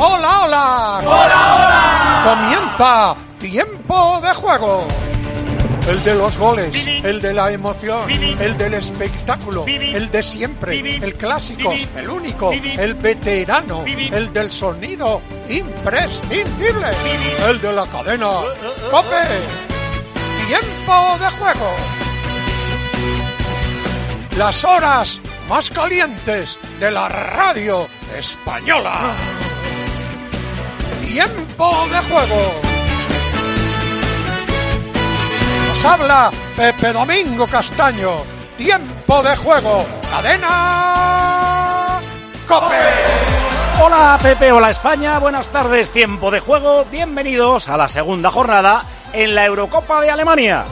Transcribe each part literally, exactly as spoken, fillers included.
¡Hola, hola! ¡Hola, hola! Comienza Tiempo de Juego. El de los goles, el de la emoción, el del espectáculo, el de siempre, el clásico, el único, el veterano, el del sonido imprescindible, el de la cadena COPE. Tiempo de Juego. Las horas más calientes de la radio española. Tiempo de Juego. Nos habla Pepe Domingo Castaño. Tiempo de Juego. Cadena COPE. Hola Pepe, hola España, buenas tardes, Tiempo de Juego. Bienvenidos a la segunda jornada en la Eurocopa de Alemania.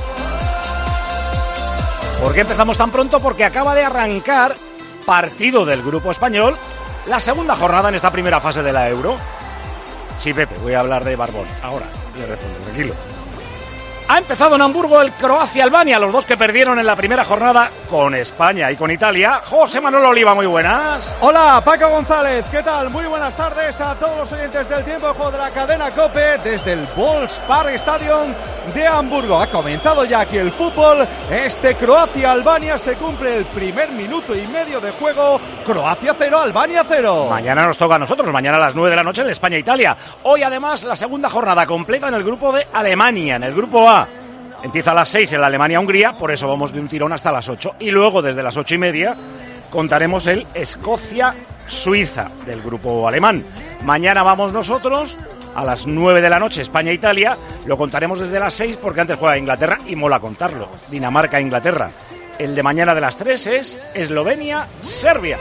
¿Por qué empezamos tan pronto? Porque acaba de arrancar partido del grupo español, la segunda jornada en esta primera fase de la Euro. Sí, Pepe, voy a hablar de Barbón. Ahora, le respondo, tranquilo. Ha empezado en Hamburgo el Croacia-Albania, los dos que perdieron en la primera jornada con España y con Italia. José Manuel Oliva, muy buenas. Hola, Paco González, ¿qué tal? Muy buenas tardes a todos los oyentes del Tiempo de Juego de la cadena COPE desde el Volkspark Stadion de Hamburgo. Ha comenzado ya aquí el fútbol. Este Croacia-Albania se cumple el primer minuto y medio de juego. Croacia cero, Albania cero. Mañana nos toca a nosotros, mañana a las nueve de la noche en España-Italia. Hoy además la segunda jornada completa en el grupo de Alemania, en el grupo A. Empieza a las seis en la Alemania-Hungría, por eso vamos de un tirón hasta las ocho. Y luego desde las ocho y media contaremos el Escocia-Suiza del grupo alemán. Mañana vamos nosotros a las nueve de la noche, España-Italia. Lo contaremos desde las seis porque antes juega Inglaterra y mola contarlo. Dinamarca-Inglaterra. El de mañana de las tres es Eslovenia-Serbia.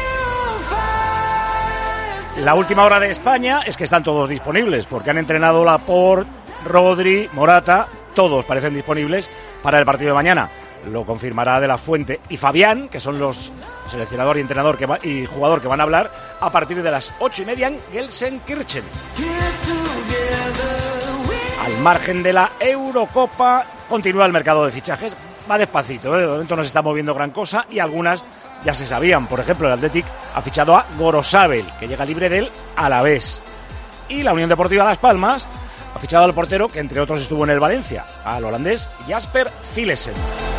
La última hora de España es que están todos disponibles porque han entrenado Laporte, Rodri, Morata. Todos parecen disponibles para el partido de mañana. Lo confirmará De la Fuente y Fabián, que son los seleccionador y entrenador que va, y jugador que van a hablar a partir de las ocho y media en Gelsenkirchen. Al margen de la Eurocopa, continúa el mercado de fichajes. Va despacito, ¿eh? De momento no se está moviendo gran cosa y algunas ya se sabían. Por ejemplo, el Athletic ha fichado a Gorosabel, que llega libre del Alavés. Y la Unión Deportiva Las Palmas ha fichado al portero que entre otros estuvo en el Valencia, al holandés Jasper Philesen.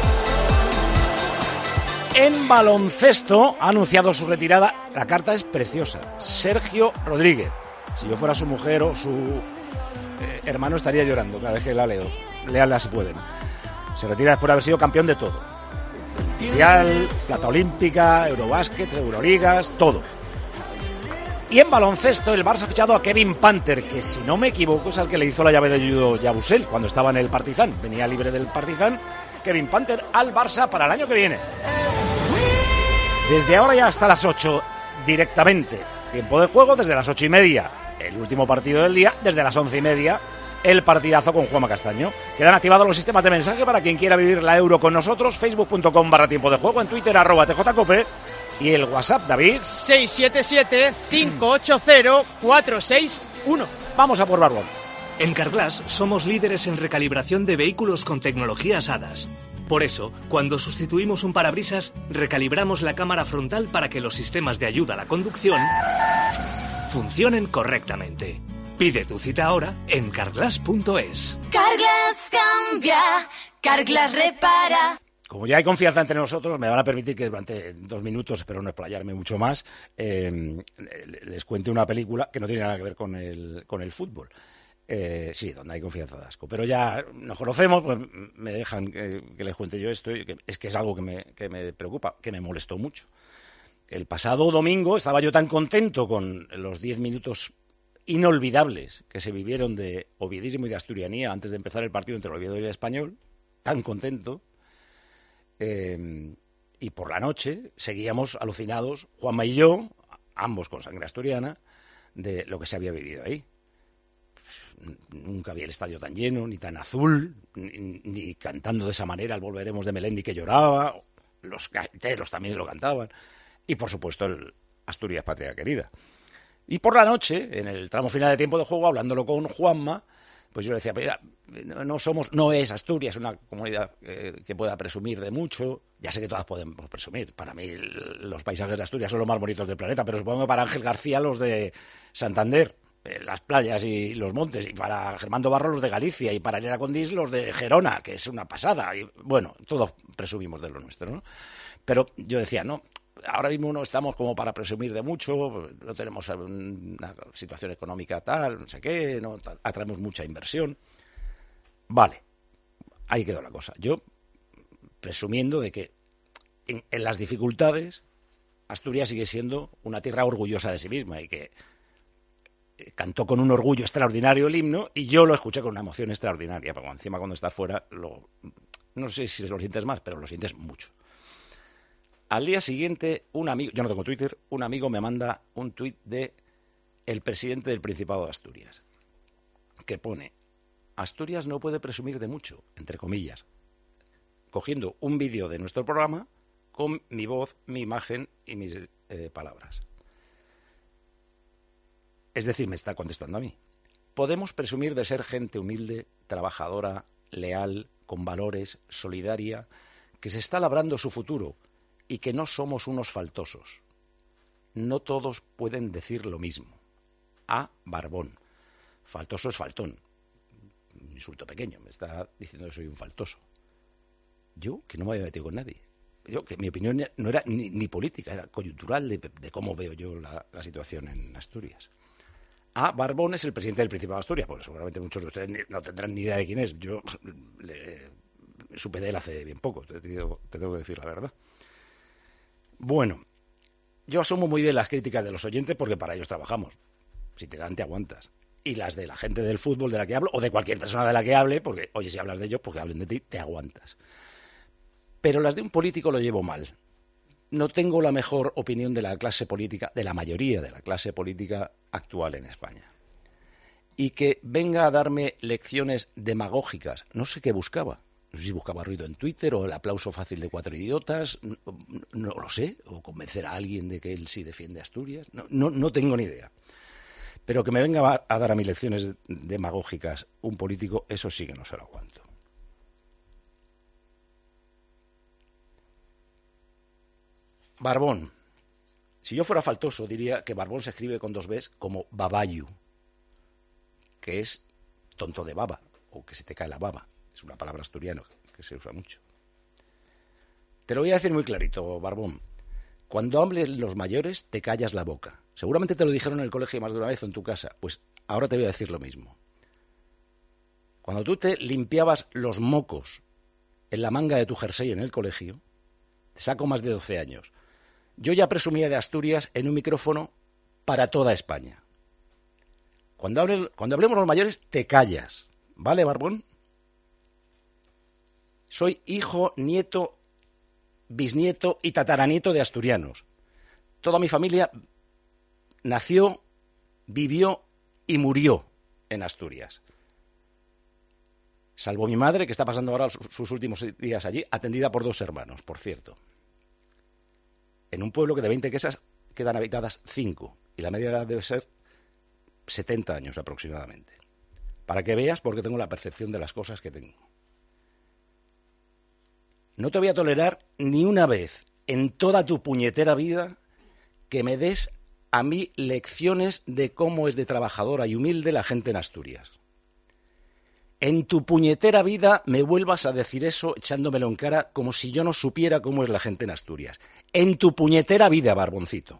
En baloncesto ha anunciado su retirada. La carta es preciosa. Sergio Rodríguez. Si yo fuera su mujer o su eh, hermano estaría llorando cada vez que la leo. Léanla si pueden. Se retira después de haber sido campeón de todo. Mundial, plata olímpica, Eurobásquet, Euroligas, todo. Y en baloncesto el Barça ha fichado a Kevin Panther, que si no me equivoco es al que le hizo la llave de judo Yabusel cuando estaba en el Partizan. Venía libre del Partizan. Kevin Panther al Barça para el año que viene. Desde ahora ya hasta las ocho directamente. Tiempo de juego desde las ocho y media. El último partido del día desde las once y media. El partidazo con Juanma Castaño. Quedan activados los sistemas de mensaje para quien quiera vivir la Euro con nosotros. Facebook.com barra tiempo de juego. En Twitter arroba TJCope. Y el WhatsApp, David. seis siete siete, cinco ocho cero, cuatro seis uno. Vamos a por Barbón. En Carglass somos líderes en recalibración de vehículos con tecnologías A D A S. Por eso, cuando sustituimos un parabrisas, recalibramos la cámara frontal para que los sistemas de ayuda a la conducción funcionen correctamente. Pide tu cita ahora en carglass punto es. Carglass cambia, Carglass repara. Como ya hay confianza entre nosotros, me van a permitir que durante dos minutos, espero no explayarme mucho más, eh, les cuente una película que no tiene nada que ver con el, con el fútbol. Eh, sí, donde hay confianza de asco. Pero ya nos conocemos, pues me dejan que, que les cuente yo esto. Y que, es que es algo que me, que me preocupa, que me molestó mucho. El pasado domingo estaba yo tan contento con los diez minutos inolvidables que se vivieron de oviedismo y de asturianía antes de empezar el partido entre el Oviedo y el Español. Tan contento. Eh, y por la noche seguíamos alucinados, Juanma y yo, ambos con sangre asturiana, de lo que se había vivido ahí. Nunca vi el estadio tan lleno, ni tan azul, ni, ni cantando de esa manera el Volveremos de Melendi que lloraba, los gaiteros también lo cantaban, y por supuesto el Asturias Patria Querida. Y por la noche, en el tramo final de tiempo de juego, hablándolo con Juanma, pues yo le decía, mira, no somos, no es Asturias una comunidad eh, que pueda presumir de mucho. Ya sé que todas podemos presumir. Para mí los paisajes de Asturias son los más bonitos del planeta, pero supongo que para Ángel García los de Santander, eh, las playas y los montes, y para Germán Barro los de Galicia, y para Elena Condis los de Gerona, que es una pasada. Y bueno, todos presumimos de lo nuestro, ¿no? Pero yo decía, no, ahora mismo no estamos como para presumir de mucho, no tenemos una situación económica tal, no sé qué, no atraemos mucha inversión. Vale, ahí quedó la cosa. Yo presumiendo de que en, en las dificultades Asturias sigue siendo una tierra orgullosa de sí misma y que cantó con un orgullo extraordinario el himno y yo lo escuché con una emoción extraordinaria, porque encima cuando estás fuera, lo, no sé si lo sientes más, pero lo sientes mucho. Al día siguiente, un amigo, yo no tengo Twitter, un amigo me manda un tuit de el presidente del Principado de Asturias, que pone: Asturias no puede presumir de mucho, entre comillas, cogiendo un vídeo de nuestro programa con mi voz, mi imagen y mis eh, palabras. Es decir, me está contestando a mí. Podemos presumir de ser gente humilde, trabajadora, leal, con valores, solidaria, que se está labrando su futuro y que no somos unos faltosos. No todos pueden decir lo mismo. A. Barbón. Faltoso es faltón. Un insulto pequeño. Me está diciendo que soy un faltoso. Yo, que no me había metido con nadie. Yo, que mi opinión no era ni, ni política, era coyuntural de, de cómo veo yo la, la situación en Asturias. A. Barbón es el presidente del Principado de Asturias, porque seguramente muchos de ustedes no tendrán ni idea de quién es. Yo le, supe de él hace bien poco, te, digo, te tengo que decir la verdad. Bueno, yo asumo muy bien las críticas de los oyentes porque para ellos trabajamos. Si te dan, te aguantas. Y las de la gente del fútbol de la que hablo, o de cualquier persona de la que hable, porque, oye, si hablas de ellos, pues que hablen de ti, te aguantas. Pero las de un político lo llevo mal. No tengo la mejor opinión de la clase política, de la mayoría de la clase política actual en España. Y que venga a darme lecciones demagógicas, no sé qué buscaba. No sé si buscaba ruido en Twitter o el aplauso fácil de cuatro idiotas, no, no lo sé, o convencer a alguien de que él sí defiende Asturias, no, no, no tengo ni idea. Pero que me venga a dar a mí lecciones demagógicas un político, eso sí que no se lo aguanto. Barbón. Si yo fuera faltoso, diría que Barbón se escribe con dos Bs como babayu, que es tonto de baba, o que se te cae la baba. Es una palabra asturiana que se usa mucho. Te lo voy a decir muy clarito, Barbón. Cuando hablen los mayores, te callas la boca. Seguramente te lo dijeron en el colegio más de una vez o en tu casa. Pues ahora te voy a decir lo mismo. Cuando tú te limpiabas los mocos en la manga de tu jersey en el colegio, te saco más de doce años. Yo ya presumía de Asturias en un micrófono para toda España. Cuando, hable, cuando hablemos los mayores, te callas. ¿Vale, Barbón? Soy hijo, nieto, bisnieto y tataranieto de asturianos. Toda mi familia nació, vivió y murió en Asturias. Salvo mi madre, que está pasando ahora sus últimos días allí, atendida por dos hermanos, por cierto. En un pueblo que de veinte casas quedan habitadas cinco, y la media edad debe ser setenta años aproximadamente. Para que veas por qué tengo la percepción de las cosas que tengo. No te voy a tolerar ni una vez en toda tu puñetera vida que me des a mí lecciones de cómo es de trabajadora y humilde la gente en Asturias. En tu puñetera vida me vuelvas a decir eso echándomelo en cara como si yo no supiera cómo es la gente en Asturias. En tu puñetera vida, Barboncito.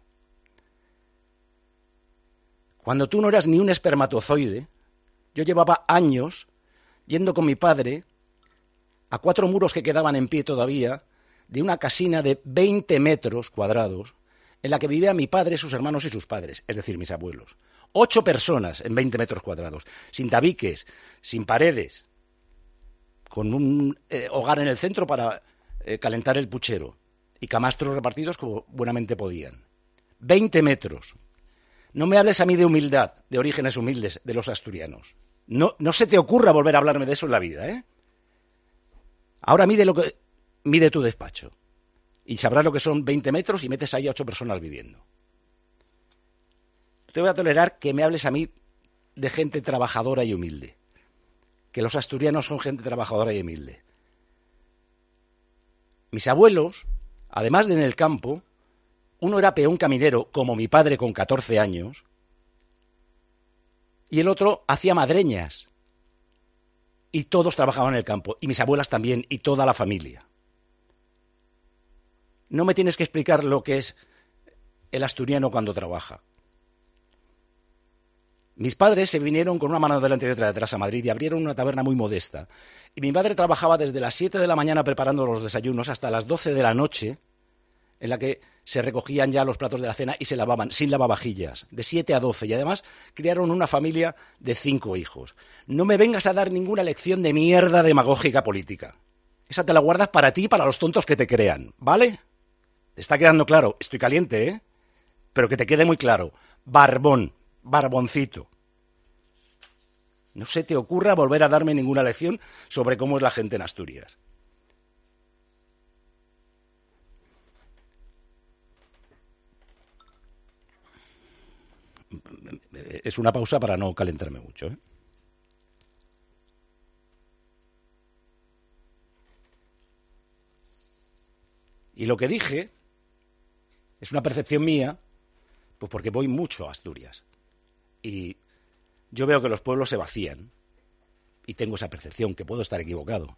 Cuando tú no eras ni un espermatozoide, yo llevaba años yendo con mi padre a cuatro muros que quedaban en pie todavía, de una casina de veinte metros cuadrados, en la que vivía mi padre, sus hermanos y sus padres, es decir, mis abuelos. Ocho personas en veinte metros cuadrados, sin tabiques, sin paredes, con un eh, hogar en el centro para eh, calentar el puchero, y camastros repartidos como buenamente podían. Veinte metros. No me hables a mí de humildad, de orígenes humildes de los asturianos. No, no se te ocurra volver a hablarme de eso en la vida, ¿eh? Ahora mide lo que mide tu despacho y sabrás lo que son veinte metros y metes ahí a ocho personas viviendo. Te voy a tolerar que me hables a mí de gente trabajadora y humilde, que los asturianos son gente trabajadora y humilde. Mis abuelos, además de en el campo, uno era peón caminero, como mi padre con catorce años, y el otro hacía madreñas. Y todos trabajaban en el campo, y mis abuelas también, y toda la familia. No me tienes que explicar lo que es el asturiano cuando trabaja. Mis padres se vinieron con una mano delante y otra detrás a Madrid y abrieron una taberna muy modesta. Y mi madre trabajaba desde las siete de la mañana preparando los desayunos hasta las doce de la noche, en la que se recogían ya los platos de la cena y se lavaban, sin lavavajillas, de siete a doce. Y además criaron una familia de cinco hijos. No me vengas a dar ninguna lección de mierda demagógica política. Esa te la guardas para ti y para los tontos que te crean, ¿vale? ¿Te está quedando claro? Estoy caliente, ¿eh? Pero que te quede muy claro. Barbón, barboncito. No se te ocurra volver a darme ninguna lección sobre cómo es la gente en Asturias. Es una pausa para no calentarme mucho, ¿eh? Y lo que dije es una percepción mía, pues porque voy mucho a Asturias. Y yo veo que los pueblos se vacían. Y tengo esa percepción, que puedo estar equivocado.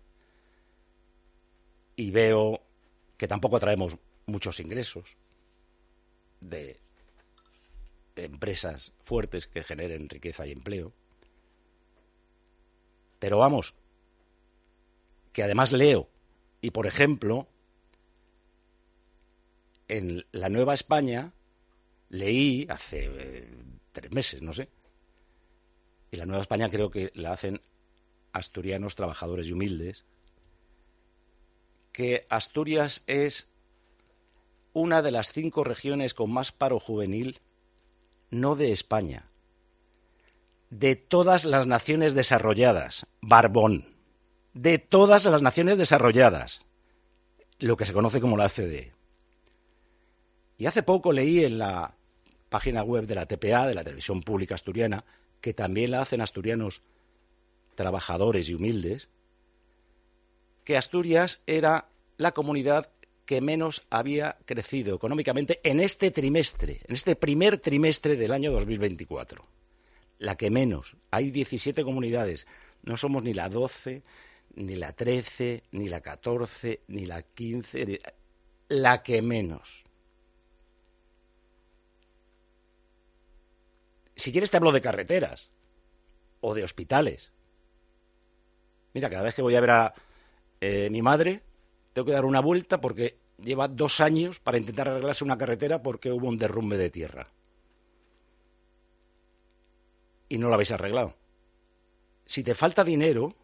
Y veo que tampoco traemos muchos ingresos de empresas fuertes que generen riqueza y empleo. Pero vamos, que además leo, y por ejemplo, en La Nueva España leí hace eh, tres meses, no sé, y La Nueva España creo que la hacen asturianos trabajadores y humildes, que Asturias es una de las cinco regiones con más paro juvenil, no de España, de todas las naciones desarrolladas, barbón, de todas las naciones desarrolladas, lo que se conoce como la O C D E. Y hace poco leí en la página web de la T P A, de la Televisión Pública Asturiana, que también la hacen asturianos trabajadores y humildes, que Asturias era la comunidad que menos había crecido económicamente en este trimestre, en este primer trimestre del año dos mil veinticuatro. La que menos. Hay diecisiete comunidades. No somos ni la doce, ni la trece, ni la catorce, ni la quince. Ni... La que menos. Si quieres te hablo de carreteras o de hospitales. Mira, cada vez que voy a ver a eh, mi madre, tengo que dar una vuelta porque lleva dos años para intentar arreglarse una carretera porque hubo un derrumbe de tierra. Y no lo habéis arreglado. Si te falta dinero,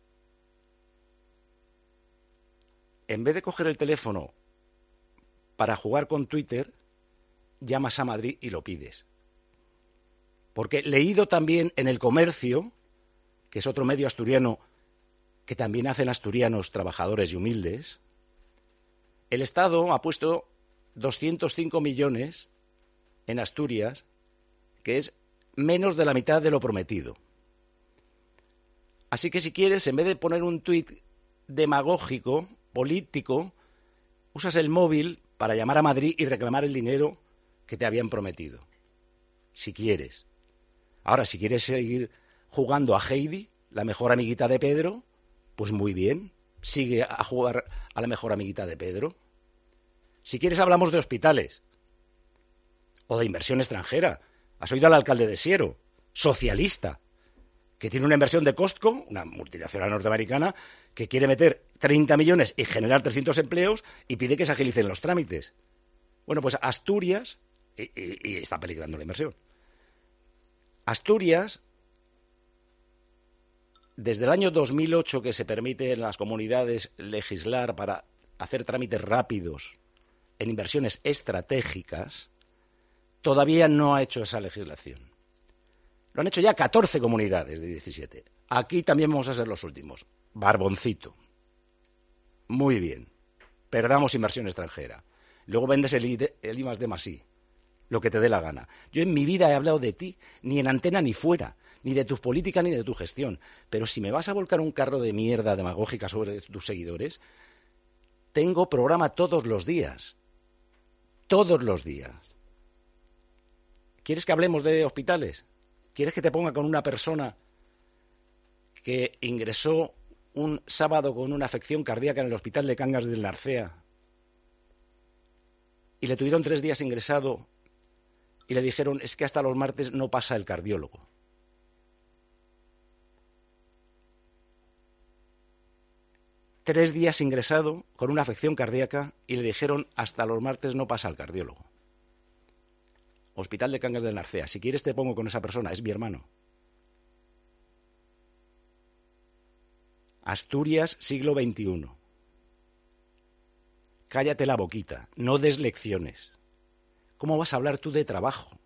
en vez de coger el teléfono para jugar con Twitter, llamas a Madrid y lo pides. Porque leído también en El Comercio, que es otro medio asturiano que también hacen asturianos trabajadores y humildes, el Estado ha puesto doscientos cinco millones en Asturias, que es menos de la mitad de lo prometido. Así que si quieres, en vez de poner un tuit demagógico, político, usas el móvil para llamar a Madrid y reclamar el dinero que te habían prometido. Si quieres. Ahora, si quieres seguir jugando a Heidi, la mejor amiguita de Pedro, pues muy bien, sigue a jugar a la mejor amiguita de Pedro. Si quieres hablamos de hospitales o de inversión extranjera. ¿Has oído al alcalde de Siero? Socialista, que tiene una inversión de Costco, una multinacional norteamericana, que quiere meter treinta millones y generar trescientos empleos y pide que se agilicen los trámites. Bueno, pues Asturias, y, y, y está peligrando la inversión. Asturias, desde el año dos mil ocho que se permite en las comunidades legislar para hacer trámites rápidos en inversiones estratégicas, todavía no ha hecho esa legislación. Lo han hecho ya catorce comunidades de diecisiete. Aquí también vamos a ser los últimos. Barboncito. Muy bien. Perdamos inversión extranjera. Luego vendes el I, el I más D más I. Lo que te dé la gana. Yo en mi vida he hablado de ti, ni en antena ni fuera, ni de tus políticas ni de tu gestión. Pero si me vas a volcar un carro de mierda demagógica sobre tus seguidores, tengo programa todos los días. Todos los días. ¿Quieres que hablemos de hospitales? ¿Quieres que te ponga con una persona que ingresó un sábado con una afección cardíaca en el hospital de Cangas del Narcea y le tuvieron tres días ingresado y le dijeron, es que hasta los martes no pasa el cardiólogo? Tres días ingresado con una afección cardíaca y le dijeron, hasta los martes no pasa el cardiólogo. Hospital de Cangas del Narcea. Si quieres te pongo con esa persona, es mi hermano. Asturias, siglo veintiuno. Cállate la boquita, no des lecciones. ¿Cómo vas a hablar tú de trabajo?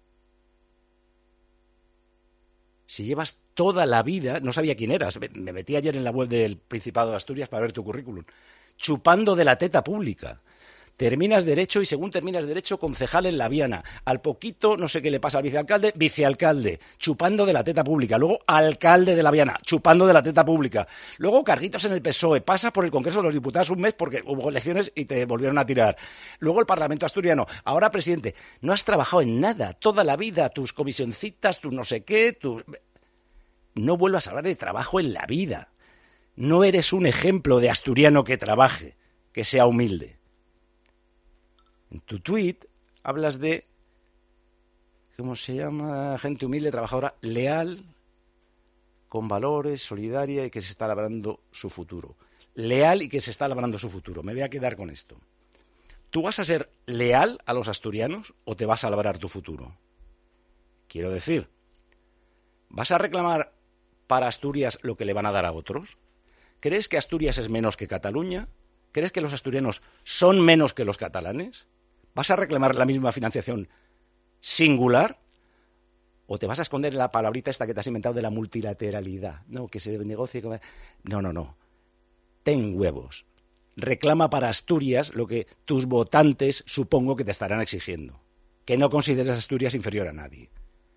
Si llevas toda la vida, no sabía quién eras, me metí ayer en la web del Principado de Asturias para ver tu currículum, chupando de la teta pública. Terminas Derecho y según terminas Derecho, concejal en La Viana. Al poquito, no sé qué le pasa al vicealcalde, vicealcalde, chupando de la teta pública. Luego, alcalde de La Viana, chupando de la teta pública. Luego, carguitos en el P S O E, pasas por el Congreso de los Diputados un mes porque hubo elecciones y te volvieron a tirar. Luego el Parlamento asturiano, ahora presidente. No has trabajado en nada, toda la vida, tus comisioncitas, tus no sé qué, tus... No vuelvas a hablar de trabajo en la vida. No eres un ejemplo de asturiano que trabaje, que sea humilde. En tu tuit hablas de, ¿cómo se llama? Gente humilde, trabajadora, leal, con valores, solidaria y que se está labrando su futuro. Leal y que se está labrando su futuro. Me voy a quedar con esto. ¿Tú vas a ser leal a los asturianos o te vas a labrar tu futuro? Quiero decir, ¿vas a reclamar para Asturias lo que le van a dar a otros? ¿Crees que Asturias es menos que Cataluña? ¿Crees que los asturianos son menos que los catalanes? ¿Vas a reclamar la misma financiación singular? ¿O te vas a esconder en la palabrita esta que te has inventado de la multilateralidad? No, que se negocie... No, no, no. Ten huevos. Reclama para Asturias lo que tus votantes supongo que te estarán exigiendo. Que no consideres a Asturias inferior a nadie.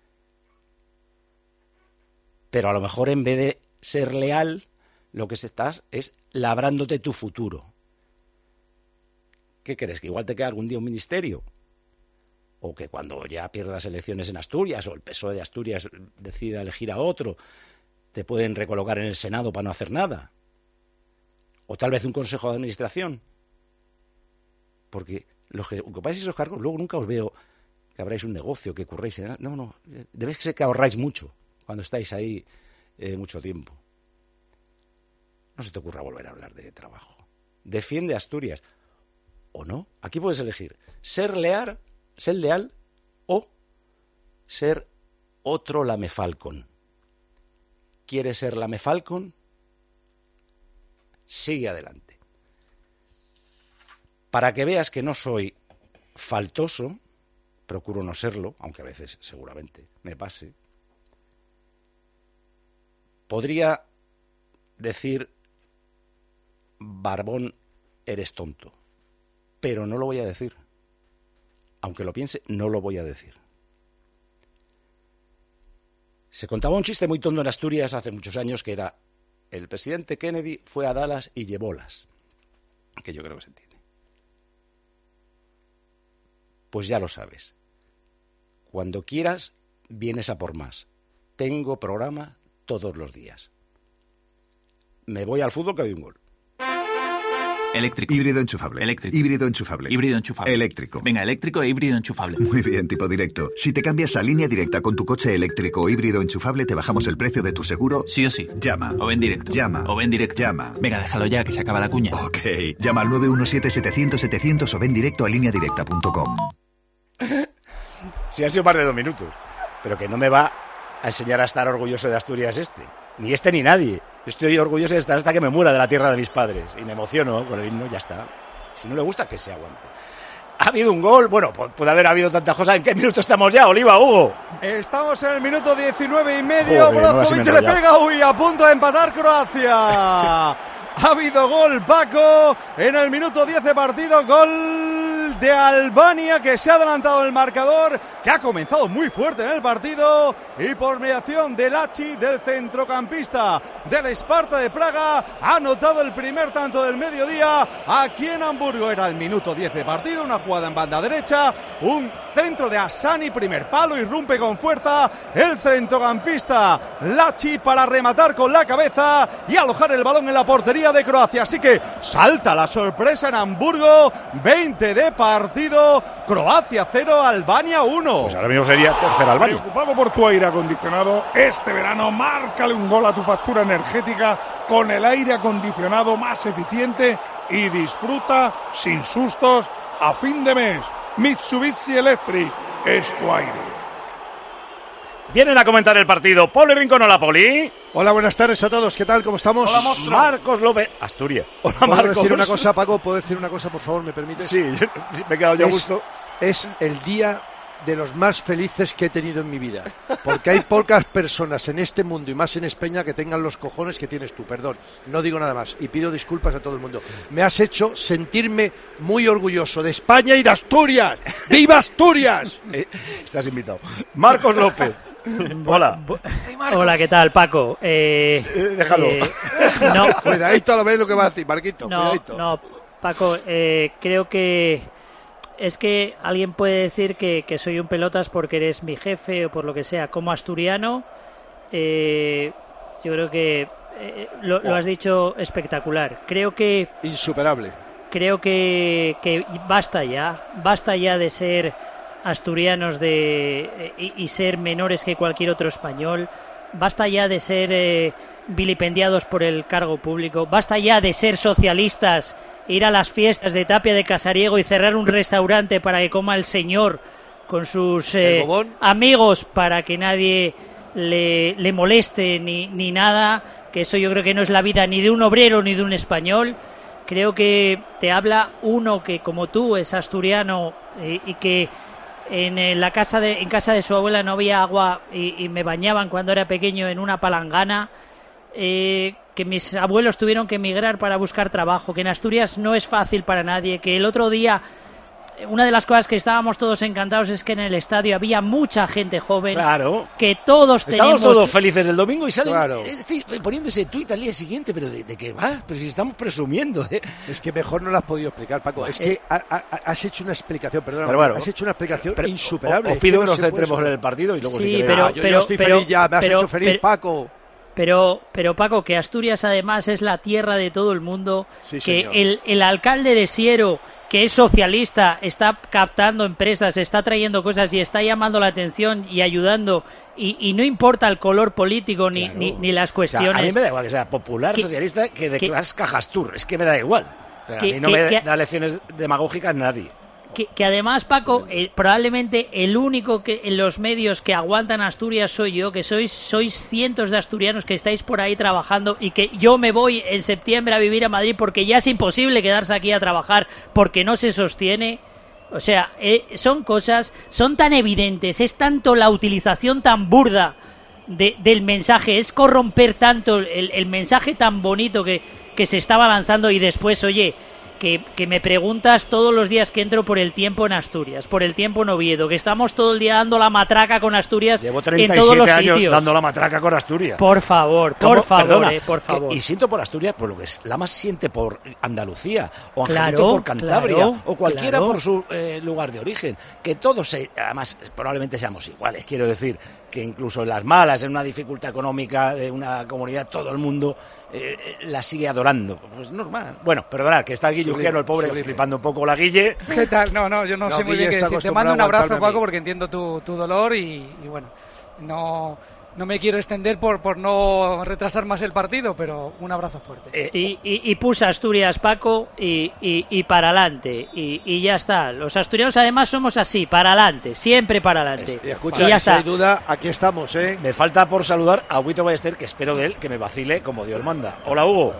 Pero a lo mejor en vez de ser leal, lo que estás es labrándote tu futuro. ¿Qué crees? ¿Que igual te queda algún día un ministerio? ¿O que cuando ya pierdas elecciones en Asturias o el P S O E de Asturias decida elegir a otro, te pueden recolocar en el Senado para no hacer nada? ¿O tal vez un consejo de administración? Porque los que ocupáis esos cargos, luego nunca os veo que abráis un negocio, que curréis. No, no, debéis ser que ahorráis mucho cuando estáis ahí eh, mucho tiempo. No se te ocurra volver a hablar de trabajo. Defiende Asturias. ¿O no? Aquí puedes elegir ser leal, ser leal o ser otro lamefalcon. ¿Quieres ser lamefalcon? Sigue adelante. Para que veas que no soy faltoso, procuro no serlo, aunque a veces seguramente me pase, podría decir, Barbón, eres tonto. Pero no lo voy a decir. Aunque lo piense, no lo voy a decir. Se contaba un chiste muy tonto en Asturias hace muchos años que era el presidente Kennedy fue a Dallas y llevólas. Que yo creo que se entiende. Pues ya lo sabes. Cuando quieras, vienes a por más. Tengo programa todos los días. Me voy al fútbol que doy un gol. Eléctrico. Híbrido enchufable. Eléctrico. Híbrido enchufable. Híbrido enchufable. Eléctrico. Venga, eléctrico e híbrido enchufable. Muy bien, tipo directo. Si te cambias a Línea Directa con tu coche eléctrico o híbrido enchufable, te bajamos el precio de tu seguro. Sí o sí. Llama. O ven directo. Llama. O ven directo. Llama. Venga, déjalo ya, que se acaba la cuña. Ok. Llama al nueve uno siete, setecientos, setecientos o ven directo a línea directa punto com. Sí, han sido más de dos minutos. Pero que no me va a enseñar a estar orgulloso de Asturias este. Ni este ni nadie. Yo estoy orgulloso de estar hasta que me muera de la tierra de mis padres. Y me emociono con el himno, ya está. Si no le gusta, que se aguante. Ha habido un gol, bueno, puede haber habido tantas cosas. ¿En qué minuto estamos ya, Oliva, Hugo? Estamos en el minuto diecinueve y medio. Joder, no Brozovic le pega, uy, a punto de empatar Croacia. Ha habido gol, Paco, en el minuto diez de partido, gol de Albania, que se ha adelantado el marcador, que ha comenzado muy fuerte en el partido, y por mediación de Lachi, del centrocampista del Sparta de Praga, ha anotado el primer tanto del mediodía aquí en Hamburgo. Era el minuto diez de partido, una jugada en banda derecha, un centro de Asani, primer palo, irrumpe con fuerza el centrocampista Lachi para rematar con la cabeza y alojar el balón en la portería de Croacia. Así que salta la sorpresa en Hamburgo, veinte de partido, Croacia cero, Albania uno. Pues ahora mismo sería tercera Albania. Preocupado por tu aire acondicionado, este verano márcale un gol a tu factura energética con el aire acondicionado más eficiente y disfruta sin sustos a fin de mes. Mitsubishi Electric es tu aire. Vienen a comentar el partido Poli Rincón. Hola, Poli. Hola, buenas tardes a todos. ¿Qué tal? ¿Cómo estamos? Hola, monstruo. Marcos López, Asturias. Hola, ¿Puedo Marcos. decir una cosa, Paco? ¿Puedo decir una cosa, por favor? ¿Me permites? Sí, me he quedado ya a es, gusto. Es el día de los más felices que he tenido en mi vida, porque hay pocas personas en este mundo y más en España que tengan los cojones que tienes tú. Perdón, no digo nada más y pido disculpas a todo el mundo. Me has hecho sentirme muy orgulloso de España y de Asturias. ¡Viva Asturias! Eh, estás invitado. Marcos López. Hola. Hola, ¿qué tal, Paco? Eh, eh, déjalo. Eh, no. Cuidadito, lo veis lo que va a decir, Marquito. No, cuidadito. no, Paco, eh, creo que es que alguien puede decir que, que soy un pelotas porque eres mi jefe o por lo que sea. Como asturiano, eh, yo creo que eh, lo, lo has dicho espectacular. Creo que... Insuperable. Creo que, que basta ya, basta ya de ser asturianos de y, y ser menores que cualquier otro español. Basta ya de ser eh, vilipendiados por el cargo público. Basta ya de ser socialistas, ir a las fiestas de Tapia de Casariego y cerrar un restaurante para que coma el señor con sus eh, amigos para que nadie le, le moleste ni, ni nada, que eso yo creo que no es la vida ni de un obrero ni de un español. Creo que te habla uno que como tú es asturiano eh, y que en eh, la casa de en casa de su abuela no había agua y, y me bañaban cuando era pequeño en una palangana, eh, que mis abuelos tuvieron que emigrar para buscar trabajo, que en Asturias no es fácil para nadie, que el otro día una de las cosas que estábamos todos encantados es que en el estadio había mucha gente joven. Claro. Que todos Estamos tenemos... todos felices del domingo y salen Claro. es decir, poniendo ese tuit al día siguiente, pero ¿de, de qué va? Pero si estamos presumiendo, ¿eh? Es que mejor no lo has podido explicar, Paco. Es que ha, ha, has hecho una explicación, perdona, pero bueno, has hecho una explicación pero, insuperable. Os pido que no nos se centremos puede... en el partido y luego Sí, si queréis... pero, Ah, yo, pero, yo estoy pero, feliz ya, me has pero, hecho feliz, pero, Paco. Pero, pero Paco, que Asturias además es la tierra de todo el mundo, Sí, que señor. el, el alcalde de Siero, que es socialista, está captando empresas, está trayendo cosas y está llamando la atención y ayudando, y, y no importa el color político ni, Claro. ni, ni las O sea, cuestiones. a mí me da igual que sea popular, Que- socialista, que de que- clase Cajastur. Es que me da igual. Pero Que- a mí no que- me que- da lecciones demagógicas nadie. Que, que además, Paco, eh, probablemente el único que en los medios que aguantan Asturias soy yo, que sois sois cientos de asturianos que estáis por ahí trabajando y que yo me voy en septiembre a vivir a Madrid porque ya es imposible quedarse aquí a trabajar porque no se sostiene. O sea, eh, son cosas, son tan evidentes, es tanto la utilización tan burda de, del mensaje, es corromper tanto el, el mensaje tan bonito que, que se estaba lanzando y después, oye... Que, que me preguntas todos los días que entro por el tiempo en Asturias, por el tiempo en Oviedo, que estamos todo el día dando la matraca con Asturias Llevo en treinta y todos los siete años sitios. dando la matraca con Asturias. Por favor, ¿Cómo? por favor, Perdona, eh, por que- favor. y siento por Asturias por lo que es, la más siente por Andalucía, o Claro, Angelito por Cantabria, claro, o cualquiera claro. por su eh, lugar de origen. Que todos, se, además, probablemente seamos iguales. Quiero decir que incluso en las malas, en una dificultad económica de una comunidad, todo el mundo eh, la sigue adorando. Pues normal. Bueno, perdonad, que está aquí Guillermo, el pobre, flipando un poco la Guille. ¿Qué tal? No, no, yo no, No, sé muy Guille bien qué está decir. Te acostumbrado mando un a abrazo, aguantarme a mí. Paco, porque entiendo tu, tu dolor y, y bueno, no, no me quiero extender por, por no retrasar más el partido, pero un abrazo fuerte. Eh, Y, y, y puse Asturias, Paco, y, y, y para adelante. Y, y ya está. Los asturianos además somos así, para adelante, siempre para adelante. Y escucha, y ya si está. hay duda, aquí estamos, ¿eh? Me falta por saludar a Huito Ballester, que espero de él que me vacile como Dios manda. Hola, Hugo.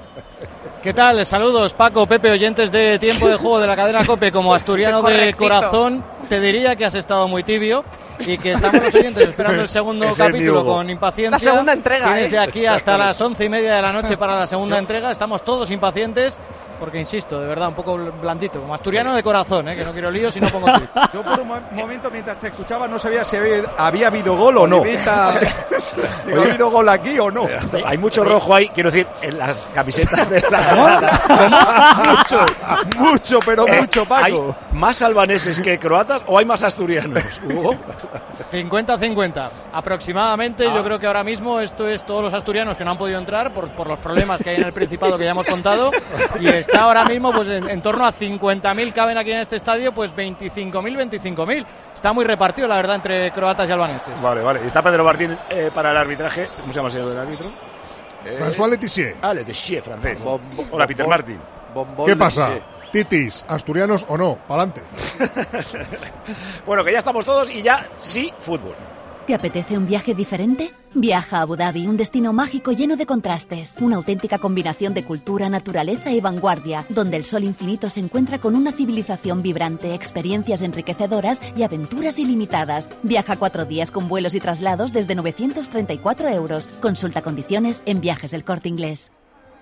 ¿Qué tal? Saludos, Paco, Pepe, oyentes de Tiempo de Juego de la cadena COPE. Como asturiano de Correctito. corazón, te diría que has estado muy tibio y que estamos los oyentes esperando el segundo Ese es mi capítulo Hugo. con impaciencia. La segunda entrega, Tienes ¿eh? de aquí hasta las once y media de la noche para la segunda entrega. Estamos todos impacientes porque insisto, de verdad, un poco blandito, como asturiano sí. de corazón, ¿eh? Que no quiero líos y no pongo tweet. Yo por un mo- momento, mientras te escuchaba, no sabía si había, había habido gol o no. Digo, ¿ha habido gol aquí o no? Hay mucho rojo ahí, quiero decir, en las camisetas de la... Mucho, mucho, pero eh, mucho, Paco. ¿Hay más albaneses que croatas o hay más asturianos, Hugo? cincuenta cincuenta aproximadamente. Ah. Yo creo que ahora mismo esto es todos los asturianos que no han podido entrar por, por los problemas que hay en el Principado que ya hemos contado, y está ahora mismo pues en, en torno a cincuenta mil caben aquí en este estadio, pues veinticinco mil, veinticinco mil. Está muy repartido, la verdad, entre croatas y albaneses. Vale, vale. Y está Pedro Martín eh, para el arbitraje. ¿Cómo se llama el señor del árbitro? Eh, François Letizier. Ah, Letizier, francés. Bom, bom, Hola, Peter bom, Martín. Bom, bom, ¿Qué pasa? Titis, asturianos o no, pa'lante. Bueno, que ya estamos todos y ya sí, fútbol. ¿Te apetece un viaje diferente? Viaja a Abu Dhabi, un destino mágico lleno de contrastes. Una auténtica combinación de cultura, naturaleza y vanguardia, donde el sol infinito se encuentra con una civilización vibrante, experiencias enriquecedoras y aventuras ilimitadas. Viaja cuatro días con vuelos y traslados desde novecientos treinta y cuatro euros. Consulta condiciones en Viajes El Corte Inglés.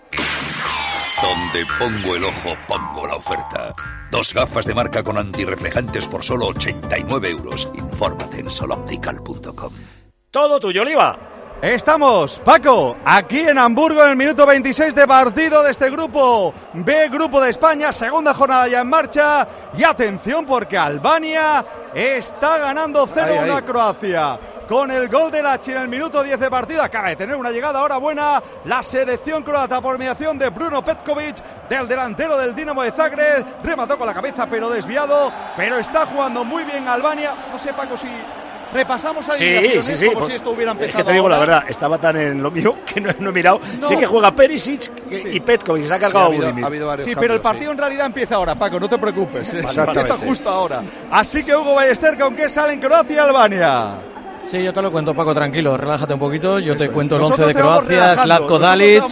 Donde pongo el ojo, pongo la oferta. Dos gafas de marca con antirreflejantes por solo ochenta y nueve euros. Infórmate en soloptical punto com. Todo tuyo, Oliva. Estamos, Paco, aquí en Hamburgo en el minuto veintiséis de partido de este grupo B, Grupo de España, segunda jornada ya en marcha. Y atención porque Albania está ganando cero uno a Croacia. Con el gol de Lachi en el minuto diez de partido, acaba de tener una llegada ahora buena la selección croata por mediación de Bruno Petkovic, del delantero del Dinamo de Zagreb. Remató con la cabeza pero desviado, pero está jugando muy bien Albania. No sé, Paco, si repasamos a sí, sí, sí, como si esto hubiera empezado. Es que te digo ahora. La verdad, estaba tan en lo mío que no, no he mirado. No. Sé que juega Perisic que, sí. y Petkovic, se ha cargado sí, a Budimir. Sí, cambios, pero el partido sí. en realidad empieza ahora, Paco, no te preocupes. Empieza justo ahora. Así que Hugo Ballester, ¿con qué salen Croacia y Albania? Sí, yo te lo cuento, Paco, tranquilo, relájate un poquito. Yo Eso te cuento el once de Croacia, Zlatko Dalic.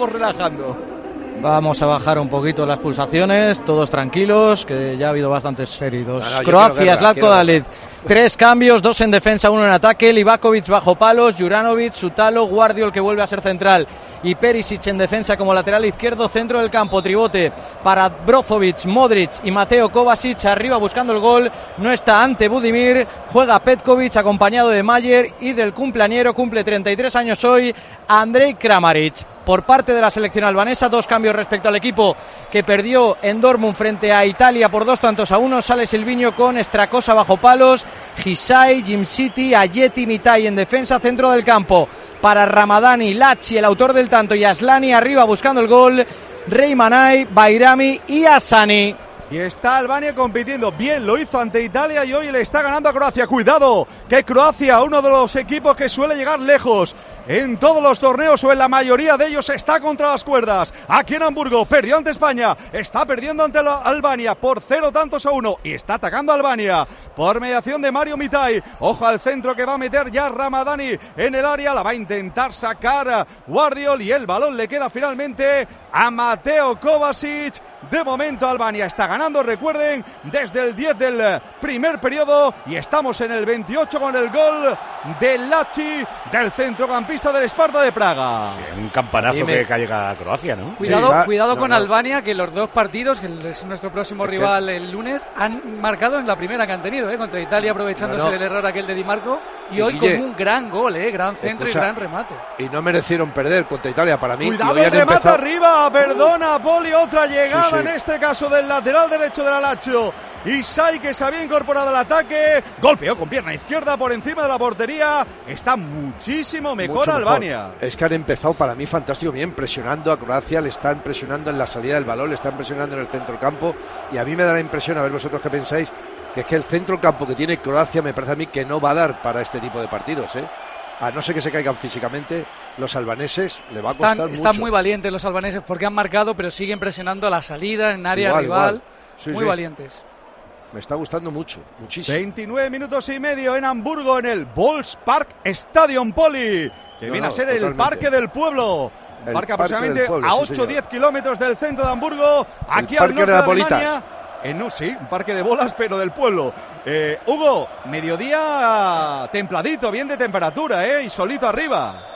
Vamos a bajar un poquito las pulsaciones, todos tranquilos, que ya ha habido bastantes heridos. No, no, Croacia, Zlatko Dalic. Tres cambios, dos en defensa, uno en ataque. Livakovic bajo palos, Juranovic, Sutalo, Guardiol que vuelve a ser central y Perisic en defensa como lateral izquierdo. Centro del campo, tribote para Brozovic, Modric y Mateo Kovacic arriba buscando el gol. No está ante Budimir, juega Petkovic acompañado de Mayer y del cumpleañero, cumple treinta y tres años hoy, Andrej Kramaric. Por parte de la selección albanesa, dos cambios respecto al equipo que perdió en Dortmund frente a Italia por dos tantos a uno. Sale Silviño con Stracosa bajo palos, Gisai, Jim City, Ayeti, Mitai en defensa, centro del campo para Ramadani, Lachi, el autor del tanto, y Aslani arriba buscando el gol, Reimanay, Bairami y Asani. Y está Albania compitiendo bien, lo hizo ante Italia y hoy le está ganando a Croacia. Cuidado, que Croacia, uno de los equipos que suele llegar lejos en todos los torneos o en la mayoría de ellos, está contra las cuerdas. Aquí en Hamburgo, perdió ante España, está perdiendo ante la Albania por cero tantos a uno y está atacando a Albania por mediación de Mario Mitai. Ojo al centro que va a meter ya Ramadani en el área, la va a intentar sacar Guardiol y el balón le queda finalmente a Mateo Kovacic. De momento Albania está ganando, recuerden, desde el diez del primer periodo y estamos en el veintiocho con el gol de Lachi, del centrocampista del Sparta de Praga. Sí, un campanazo me... que llega a Croacia, ¿no? Cuidado, sí, va, cuidado no, con no. Albania, que los dos partidos, que es nuestro próximo es rival que... el lunes, han marcado en la primera que han tenido, ¿eh? Contra Italia, aprovechándose no, no. del error aquel de Di Marco, y, y hoy Guille, con un gran gol, ¿eh? Gran centro escucha, y gran remate. Y no merecieron perder contra Italia, para mí. Cuidado el remate empezado... arriba, perdona, Poli, otra llegada sí, sí. en este caso del lateral derecho de la Lazio. Isai, que se había incorporado al ataque, golpeó con pierna izquierda por encima de la portería. Está muchísimo mejor Mucho Albania mejor. Es que han empezado para mí fantástico, bien presionando a Croacia, le están presionando en la salida del balón, le están presionando en el centro del campo, y a mí me da la impresión, a ver vosotros qué pensáis, que es que el centro del campo que tiene Croacia me parece a mí que no va a dar para este tipo de partidos, ¿eh? A no ser que se caigan físicamente, los albaneses le va a costar están, mucho. Están muy valientes los albaneses porque han marcado, pero siguen presionando a la salida en área igual, rival. Sí, muy sí. valientes. Me está gustando mucho, muchísimo. veintinueve minutos y medio en Hamburgo, en el Volkspark Stadion, Poli, que no, viene no, a ser totalmente. el Parque del Pueblo. Un parque aproximadamente pueblo, a ocho o diez kilómetros del centro de Hamburgo, aquí al norte de, de Alemania. En un, sí, un parque de bolas, pero del pueblo. Eh, Hugo, mediodía templadito, bien de temperatura, ¿eh? Y solito arriba.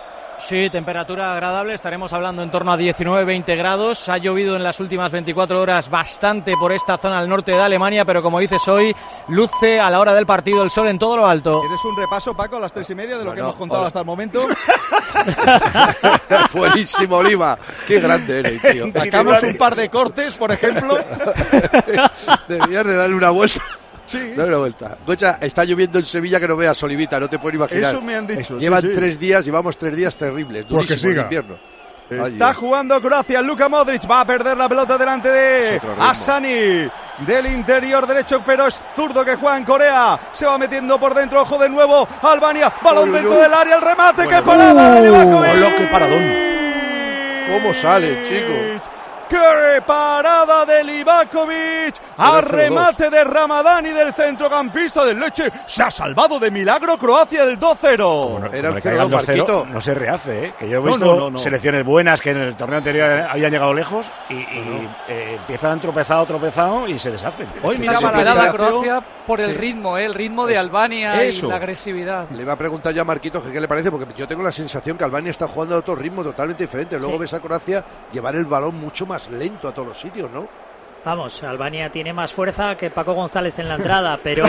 Sí, temperatura agradable, estaremos hablando en torno a diecinueve veinte grados. Ha llovido en las últimas veinticuatro horas bastante por esta zona al norte de Alemania, pero como dices hoy, luce a la hora del partido el sol en todo lo alto. ¿Quieres un repaso, Paco, a las tres y media de lo bueno, que hemos contado hola. hasta el momento? Buenísimo, Oliva. Qué grande eres, tío. Sacamos un par de cortes, por ejemplo. Debías de darle una vuelta. Sí. Dale una vuelta. Gocha, está lloviendo en Sevilla que no veas, Olivita, no te puedo imaginar. Eso me han dicho. Llevan sí, sí. tres días, llevamos tres días terribles, durísimos de invierno. Está Ay, jugando Croacia, Luka Modric va a perder la pelota delante de Asani del interior derecho, pero es zurdo que juega en Corea. Se va metiendo por dentro, ojo de nuevo, Albania, balón uy, dentro uy. del área, el remate, bueno, ¡qué parada uh, de Livakovic! ¡Qué paradón! ¿Cómo sale, chicos? ¡Qué parada de Livakovic! A remate de Ramadani del centrocampista del Leche. Se ha salvado de milagro Croacia del dos cero. Bueno, era el cero, dos cero, no se rehace, ¿eh? Que yo he visto no, no, no, no. selecciones buenas que en el torneo anterior habían llegado lejos y, y no. eh, empiezan tropezado, tropezado y se deshacen. Hoy miraba la, la Croacia por el sí. ritmo, ¿eh? el ritmo de Albania Eso. y la agresividad. Le iba a preguntar yo a Marquitos que qué le parece, porque yo tengo la sensación que Albania está jugando a otro ritmo totalmente diferente. Luego sí. ves a Croacia llevar el balón mucho más lento a todos los sitios, ¿no? Vamos, Albania tiene más fuerza que Paco González en la entrada, pero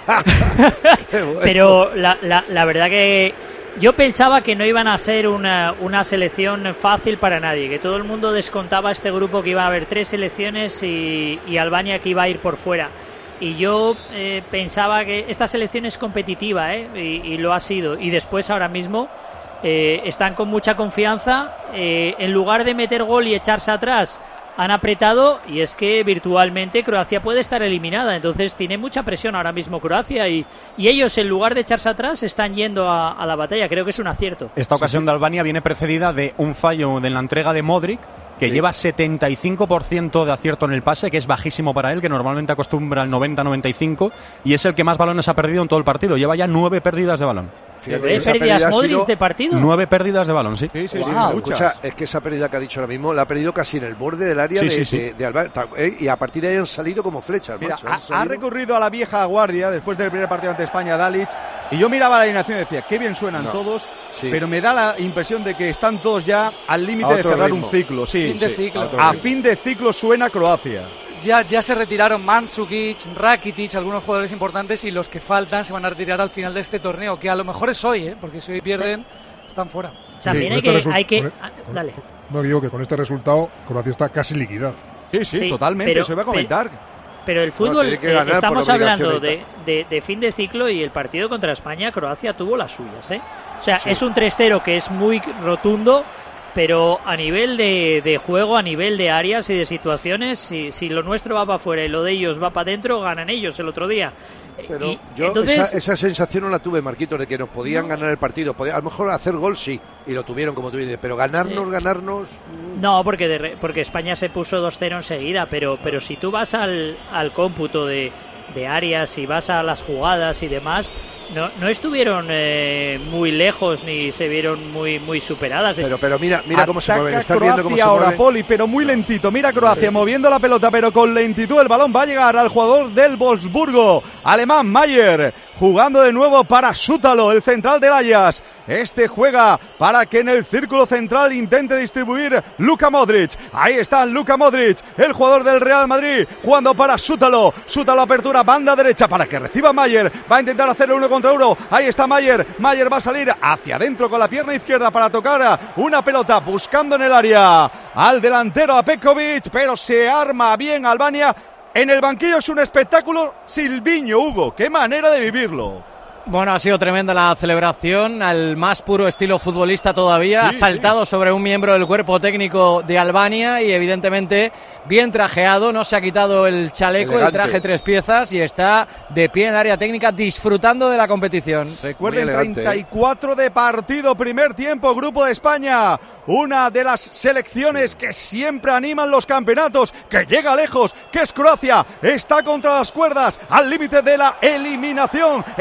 bueno. pero la, la, la verdad que yo pensaba que no iban a ser una, una selección fácil para nadie, que todo el mundo descontaba a este grupo que iba a haber tres selecciones y, y Albania que iba a ir por fuera. Y yo eh, pensaba que esta selección es competitiva, ¿eh? y, y lo ha sido. Y después ahora mismo eh, están con mucha confianza. Eh, en lugar de meter gol y echarse atrás, han apretado y es que virtualmente Croacia puede estar eliminada. Entonces tiene mucha presión ahora mismo Croacia y, y ellos en lugar de echarse atrás están yendo a, a la batalla. Creo que es un acierto. Esta ocasión de Albania viene precedida de un fallo de la entrega de Modric, que sí. lleva setenta y cinco por ciento de acierto en el pase, que es bajísimo para él, que normalmente acostumbra al noventa noventa y cinco, y es el que más balones ha perdido en todo el partido. Lleva ya nueve pérdidas de balón. ¿Nueve pérdidas Modric de partido? Nueve pérdidas de balón, sí. Sí, sí, sí. Wow. Escucha, es que esa pérdida que ha dicho ahora mismo la ha perdido casi en el borde del área sí, de, sí, sí. de, de Albania. Y a partir de ahí han salido como flechas. Mira, macho, ha, salido... ha recurrido a la vieja guardia después del primer partido ante España, Dalic. Y yo miraba la alineación y decía, qué bien suenan no. todos, sí. pero me da la impresión de que están todos ya al límite de cerrar ritmo. un ciclo. Sí, fin de sí. ciclo. A, a fin de ciclo suena Croacia. Ya, ya se retiraron Mandzukic, Rakitic, algunos jugadores importantes, y los que faltan se van a retirar al final de este torneo, que a lo mejor es hoy, ¿eh? porque si hoy pierden, están fuera. También sí, hay, que, resu- hay que... Con el, ah, dale. No digo que con este resultado Croacia está casi liquidada. Sí, sí, sí totalmente, pero, eso iba a comentar. Pero, pero el fútbol, no, eh, estamos hablando de, de, de fin de ciclo y el partido contra España, Croacia tuvo las suyas, ¿eh? O sea, sí. es un tres cero que es muy rotundo, pero a nivel de, de juego, a nivel de áreas y de situaciones, si, si lo nuestro va para afuera y lo de ellos va para adentro, ganan ellos el otro día. Pero y, yo entonces... esa, esa sensación no la tuve, Marquitos, de que nos podían no. ganar el partido. Podía, a lo mejor hacer gol sí, y lo tuvieron, como tú dices, pero ganarnos, eh, ganarnos... No, porque de, porque España se puso dos cero enseguida, pero, pero si tú vas al, al cómputo de, de áreas y vas a las jugadas y demás... No, no estuvieron eh, muy lejos ni se vieron muy muy superadas. Pero pero mira mira cómo se mueve. ¿Estás viendo cómo se ahora, mueve? Poli, pero muy lentito. Mira Croacia moviendo la pelota, pero con lentitud. El balón va a llegar al jugador del Wolfsburgo, alemán Mayer, jugando de nuevo para Sútalo, el central del Ajax. Este juega para que en el círculo central intente distribuir Luka Modric. Ahí está Luka Modric, el jugador del Real Madrid, jugando para Sútalo. Sútalo apertura, banda derecha para que reciba Mayer. Va a intentar hacer uno contra uno. Ahí está Mayer. Mayer va a salir hacia adentro con la pierna izquierda para tocar una pelota, buscando en el área al delantero, a Pekovic, pero se arma bien Albania. En el banquillo es un espectáculo. Silviño, Hugo, qué manera de vivirlo. Bueno, ha sido tremenda la celebración, al más puro estilo futbolista todavía, sí, ha saltado sí. sobre un miembro del cuerpo técnico de Albania y evidentemente bien trajeado, no se ha quitado el chaleco, elegante. El traje tres piezas y está de pie en el área técnica disfrutando de la competición. Recuerden, treinta y cuatro de partido, primer tiempo, Grupo de España, una de las selecciones que siempre animan los campeonatos, que llega lejos, que es Croacia, está contra las cuerdas, al límite de la eliminación, está perdiendo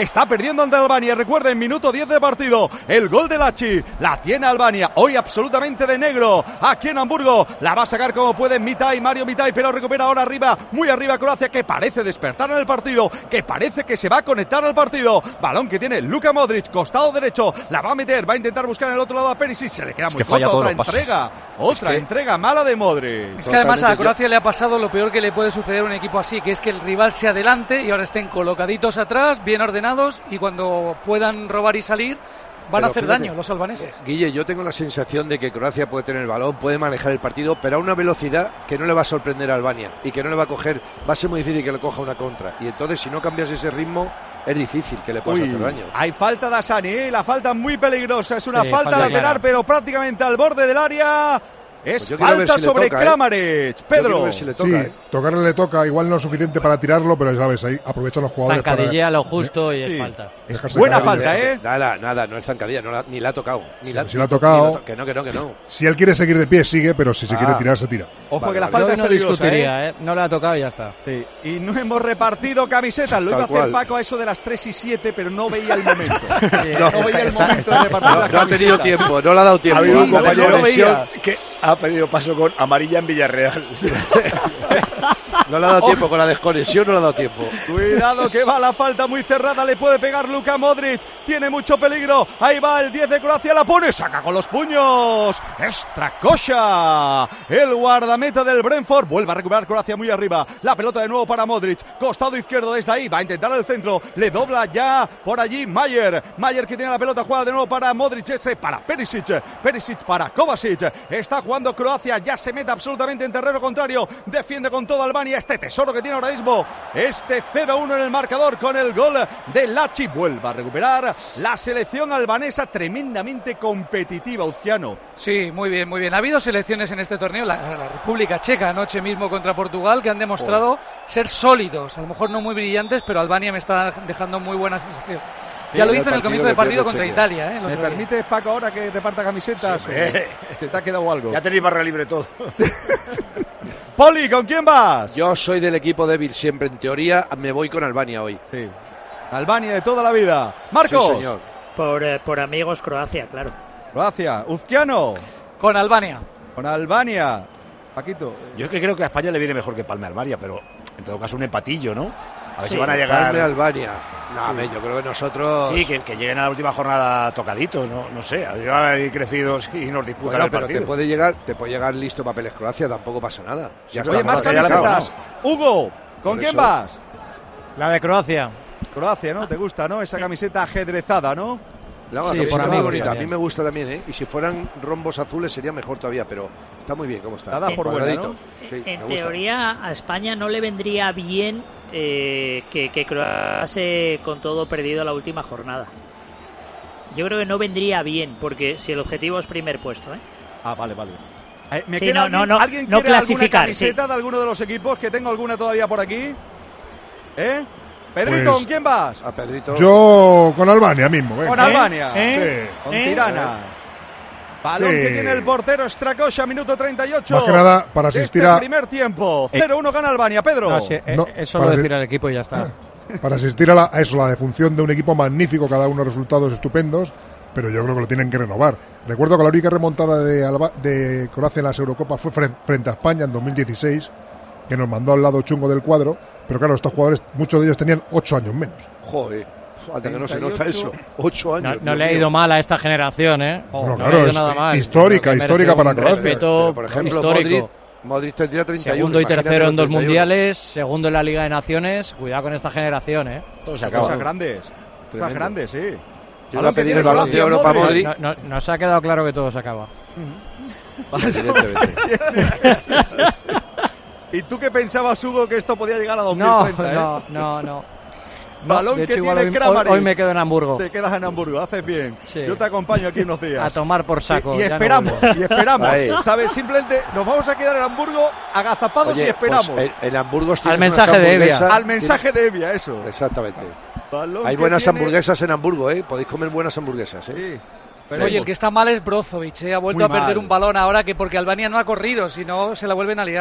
perdiendo ante Albania. Recuerden, minuto diez de partido. El gol de Lachi. La tiene Albania. Hoy absolutamente de negro. Aquí en Hamburgo. La va a sacar como puede Mitai, Mario Mitai, pero recupera ahora arriba, muy arriba Croacia, que parece despertar en el partido, que parece que se va a conectar al partido. Balón que tiene Luka Modric, costado derecho. La va a meter, va a intentar buscar en el otro lado a Perisic. Se le queda muy corto. Otra entrega. Otra es que... entrega mala de Modric. Es que además a Croacia le ha pasado lo peor que le puede suceder a un equipo así, que es que el rival se adelante y ahora estén colocaditos atrás, bien ordenados, y cuando puedan robar y salir van pero a hacer fíjate, daño los albaneses. Guille, yo tengo la sensación de que Croacia puede tener el balón, puede manejar el partido, pero a una velocidad que no le va a sorprender a Albania y que no le va a coger, va a ser muy difícil que le coja una contra. Y entonces, si no cambias ese ritmo, es difícil que le puedas hacer daño. Hay falta de Asani, ¿eh? La falta muy peligrosa, es una sí, falta, falta lateral, clara. Pero prácticamente al borde del área. Es pues falta si sobre toca, Kramaric, ¿eh? Pedro. Si le toca, sí, ¿eh? Tocarle le toca, igual no es suficiente para tirarlo, pero ya ves, ahí aprovechan los jugadores. Zancadilla para... lo justo y es sí. falta. Es buena falta, ¿eh? Nada, nada, no es zancadilla, no la, ni la ha tocado. Ni sí, la, si la ha tocado. To- que no, que no, que no. Si él quiere seguir de pie, sigue, pero si se ah. quiere tirar, se tira. Ojo vale, que la vale. falta Yo es no peligrosa, discutiría, ¿eh? ¿eh? No la ha tocado y ya está. Sí. Y no hemos repartido camisetas. Lo iba a hacer cual. Paco a eso de las tres y siete, pero no veía el momento. Sí, no, no veía está, el momento está, de repartir no, las no ha tenido tiempo, no le ha dado tiempo. Ha habido un compañero no de lesión que ha pedido paso con amarilla en Villarreal. No le ha dado tiempo, con la desconexión no le ha dado tiempo. Cuidado que va la falta muy cerrada, le puede pegar Luka Modric, tiene mucho peligro, ahí va el diez de Croacia, la pone, saca con los puños, Strakosha, el guardameta del Brentford, vuelve a recuperar Croacia muy arriba, la pelota de nuevo para Modric, costado izquierdo desde ahí, va a intentar el centro, le dobla ya por allí Mayer, Mayer que tiene la pelota, juega de nuevo para Modric, ese para Perisic, Perisic para Kovacic, está jugando Croacia, ya se mete absolutamente en terreno contrario, defiende con todo Albania, este tesoro que tiene ahora mismo, este cero uno en el marcador con el gol de Lachi, vuelve a recuperar la selección albanesa, tremendamente competitiva, Uzquiano. Sí, muy bien, muy bien. Ha habido selecciones en este torneo, la, la República Checa anoche mismo contra Portugal, que han demostrado oh. ser sólidos, a lo mejor no muy brillantes, pero Albania me está dejando muy buena sensación. Sí, ya lo hizo en el comienzo del partido contra Chequia. Italia. ¿eh? ¿Me permites, Paco, ahora que reparta camisetas? Sí, ¿Te, ¿Te ha quedado algo? Ya tenéis barra libre todo. Poli, ¿con quién vas? Yo soy del equipo débil siempre, en teoría me voy con Albania hoy. Sí. Albania de toda la vida. Marcos. Sí, señor. Por, eh, por amigos Croacia, claro. Croacia. Uzquiano. Con Albania. Con Albania. Paquito. Yo es que creo que a España le viene mejor que Palme Albania, pero en todo caso un empatillo, ¿no? A ver sí, si van a llegar. Palme Albania. No, sí. Yo creo que nosotros. Sí, que, que lleguen a la última jornada tocaditos, no, no sé. Llegan crecidos y nos disputan bueno, el pero partido. te puede llegar, te puede llegar listo papeles Croacia, tampoco pasa nada. Ya sí, oye, más camisetas. Hugo, ¿con Por quién eso. vas? La de Croacia. Croacia, ¿no? ¿Te gusta, no? Esa camiseta ajedrezada, ¿no? La sí, por mí bonita. A mí me gusta también, ¿eh? Y si fueran rombos azules sería mejor todavía, pero está muy bien como está. Nada por buena, ¿no? Sí, en teoría a España no le vendría bien eh, que, que Croacia con todo perdido la última jornada. Yo creo que no vendría bien, porque si el objetivo es primer puesto, ¿eh? Ah, vale, vale. Eh, ¿Me sí, queda no, alguien, no, no, ¿alguien no quiere alguna camiseta sí. de alguno de los equipos? Que tengo alguna todavía por aquí. ¿Eh? Pedrito, pues, ¿con quién vas? A Pedrito. Yo con Albania mismo. Venga. Con Albania. ¿Eh? Sí. Con ¿Eh? Tirana. Balón sí. que tiene el portero Strakosha, minuto treinta y ocho. Más que nada, para asistir este a... primer tiempo. cero uno gana Albania, Pedro. No, sí, eh, no, eso lo decir al equipo y ya está. Para asistir a, la, a eso, la defunción de un equipo magnífico, cada uno resultados estupendos, pero yo creo que lo tienen que renovar. Recuerdo que la única remontada de, Alba, de Croacia en las Eurocopas fue frente a España en dos mil dieciséis, que nos mandó al lado chungo del cuadro, pero claro, estos jugadores, muchos de ellos tenían ocho años menos. Joder, hasta que no se nota eso. Ocho años. No, no le ha ido mal a esta generación, ¿eh? Oh, no, no claro, es nada mal. histórica, histórica para Croacia. Respeto, por ejemplo, histórico. Modric, Modric tendría treinta y uno. Segundo y tercero en dos mundiales, segundo en la Liga de Naciones. Cuidado con esta generación, ¿eh? Todos se acaban. Cosas grandes. Cosas grandes, sí. Yo voy a pedir el balón de oro para Modric. No, no, nos ha quedado claro que todo se acaba. ¿Y tú qué pensabas, Hugo, que esto podía llegar a dos mil treinta? No, ¿eh? no, no. Balón no, que hecho, tiene hoy, Kramaric. Hoy me quedo en Hamburgo. Te quedas en Hamburgo, haces bien. Sí. Yo te acompaño aquí unos días. A tomar por saco. Y, y esperamos, no y esperamos. ¿Sabes? Simplemente nos vamos a quedar en Hamburgo agazapados. Oye, y esperamos. Pues en, en Hamburgo al mensaje de Evia. Al mensaje de Evia, eso. Exactamente. Balón Hay buenas tiene... hamburguesas en Hamburgo, ¿eh? Podéis comer buenas hamburguesas, ¿eh? Sí. Pero oye, el que está mal es Brozovic, ¿eh? Ha vuelto Muy a perder mal. un balón ahora que porque Albania no ha corrido, si no se la vuelven a liar.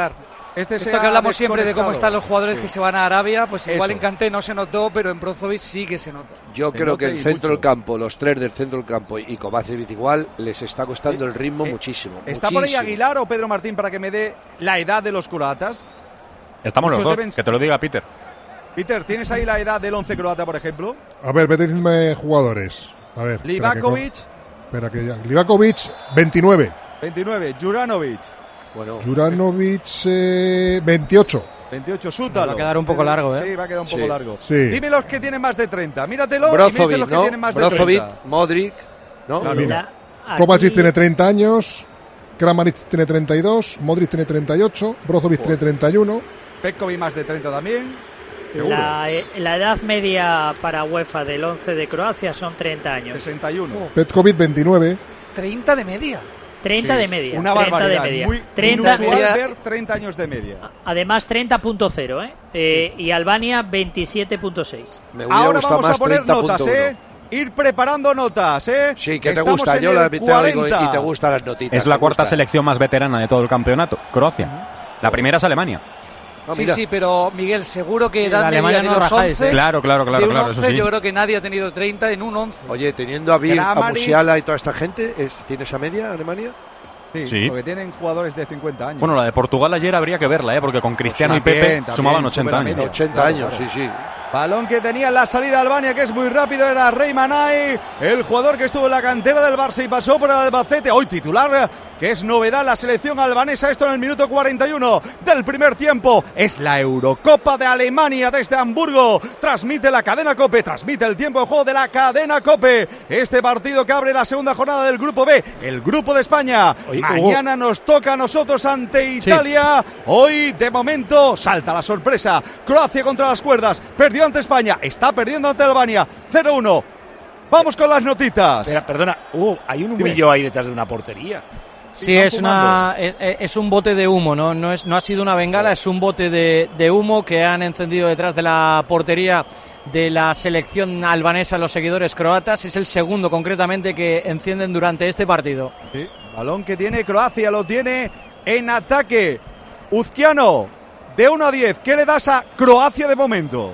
Este Esto que hablamos siempre de cómo están los jugadores Sí. que se van a Arabia, pues igual Eso. en Kanté no se notó, pero en Brozovic sí que se nota. Yo Se creo nota que el y centro mucho. del campo, los tres del centro del campo y Kovacevic igual, les está costando el ritmo eh, muchísimo. ¿Está por ahí muchísimo. Aguilar o Pedro Martín para que me dé la edad de los croatas? Estamos los Muchos dos, deben- que te lo diga Peter. Peter, ¿tienes ahí la edad del once croata, por ejemplo? A ver, vete diciéndome jugadores. A ver. espera que Livakovic, co- Espera que ya. Livakovic, veintinueve. veintinueve. Juranovic, Bueno, Juranovic, eh, veintiocho. veintiocho. Sútalo. Va a quedar un poco largo, ¿eh? Sí, va a quedar un poco Sí. largo. Sí. Dime los que tienen más de treinta. Míratelo y me dices Brozovic, los que ¿no? tienen más de Brozovic, treinta. Modric, ¿no? Claro. Mira. La- Kovacic aquí- tiene treinta años. Kramaric tiene treinta y dos. Modric tiene treinta y ocho. Brozovic tiene treinta y uno. Petkovic más de treinta también. Seguro. La, eh, la edad media para UEFA del once de Croacia son treinta años. sesenta y uno. Petkovic, veintinueve. treinta de media. treinta Sí. de media. Una treinta barbaridad. de media. Muy treinta, inusual media. ver treinta años de media. además treinta punto cero, ¿eh? Eh, y Albania veintisiete punto seis. Me hubiera Ahora gustado vamos más a poner treinta punto notas, uno. ¿eh? Ir preparando notas, ¿eh? Sí, que te Estamos gusta. en Yo el la te digo, y cuarenta. te gustan las notitas. Es la te cuarta gustan. selección más veterana de todo el campeonato, Croacia. La primera es Alemania. Ah, Sí, mira. sí, pero Miguel, seguro que Sí, edad de Alemania media de no los rajáis, once, ¿eh? Claro, claro, claro, de un claro, eso once, sí. yo creo que nadie ha tenido treinta en un once. Oye, teniendo a Bir, a Kramaric. Musiala y toda esta gente, ¿es, ¿tiene esa media Alemania? Sí, Sí. porque tienen jugadores de cincuenta años. Bueno, la de Portugal ayer habría que verla, ¿eh? Porque con Cristiano y También, Pepe también, sumaban ochenta supera años. media. ochenta Claro, años, claro. sí, sí. Balón que tenía en la salida Albania, que es muy rápido, era Rey Manay, el jugador que estuvo en la cantera del Barça y pasó por el Albacete, hoy titular, que es novedad la selección albanesa, esto en el minuto cuarenta y uno del primer tiempo, es la Eurocopa de Alemania desde Hamburgo, transmite la cadena COPE, transmite el tiempo de juego de la cadena COPE, este partido que abre la segunda jornada del Grupo B, el Grupo de España, Oye, mañana nos toca a nosotros ante Italia, hoy de momento salta la sorpresa, Croacia contra las cuerdas, perdió ante España, está perdiendo ante Albania, cero uno. Vamos con las notitas. Espera, perdona, Hugo, hay un Dime. humillo ahí detrás de una portería. Sí, Están es, una, es, es un bote de humo, ¿no? No, es, no ha sido una bengala, es un bote de, de humo que han encendido detrás de la portería de la selección albanesa los seguidores croatas. Es el segundo, concretamente, que encienden durante este partido. Sí, balón que tiene Croacia, lo tiene en ataque. Uzquiano, de uno a diez, ¿qué le das a Croacia de momento?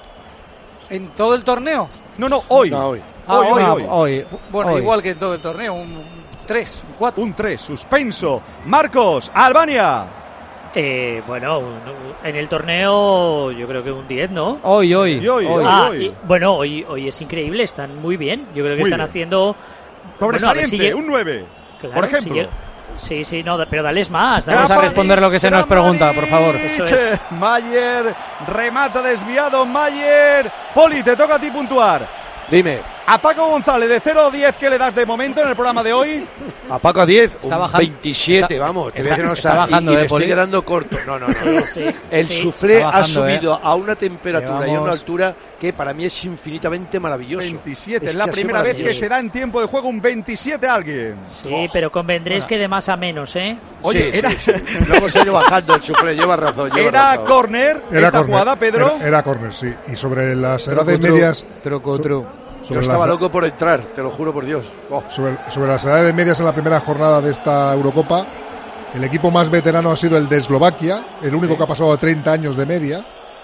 ¿En todo el torneo? No, no, hoy. No, hoy. Ah, Hoy, hoy, Ah, hoy. hoy, Bueno, hoy. igual que en todo el torneo, un tres, un cuatro. Un tres, suspenso. Marcos, Albania. Eh, bueno, un- en el torneo yo creo que un diez, ¿no? Hoy, hoy. Y hoy, hoy, Ah, hoy. y- bueno, hoy, hoy es increíble, están muy bien. Yo creo que Muy están bien. haciendo... Sobresaliente, Bueno, a ver si llega- un nueve. Claro, por si ejemplo. llega- Sí, sí, no, pero dales más. dales Vamos a más. responder lo que se nos pregunta, por favor. Eso es. Mayer, Mayer, remata desviado, Mayer. Poli, te toca a ti puntuar. Dime, A Paco González, de cero a diez, ¿qué le das de momento en el programa de hoy? a Paco a diez, Está un bajando. veintisiete, Está- vamos. te está- voy a decir una está cosa, bajando, y, y eh, le estoy Poli. quedando corto. No, no, no. Sí, sí, El sí. suflé Está ha bajando, subido eh. a una temperatura y a una Llevamos- altura que para mí es infinitamente maravilloso. veintisiete, Es es la que ha sido primera vez que maravilloso. se da en tiempo de juego un veintisiete a alguien. Sí, pero convendréis Bueno. que de más a menos, ¿eh? Oye, Sí, era, sí, sí. Luego se ha ido bajando el suflé, lleva razón. Lleva era razón. córner Era esta córner, jugada, Pedro. Era, era córner, sí. Y sobre las edades Truco, tru, medias. Truco, so- tru. Yo sobre estaba las- loco por entrar, te lo juro por Dios. Oh. Sobre, sobre las edades medias en la primera jornada de esta Eurocopa, el equipo más veterano ha sido el de Eslovaquia, el único que ha pasado a treinta años de media,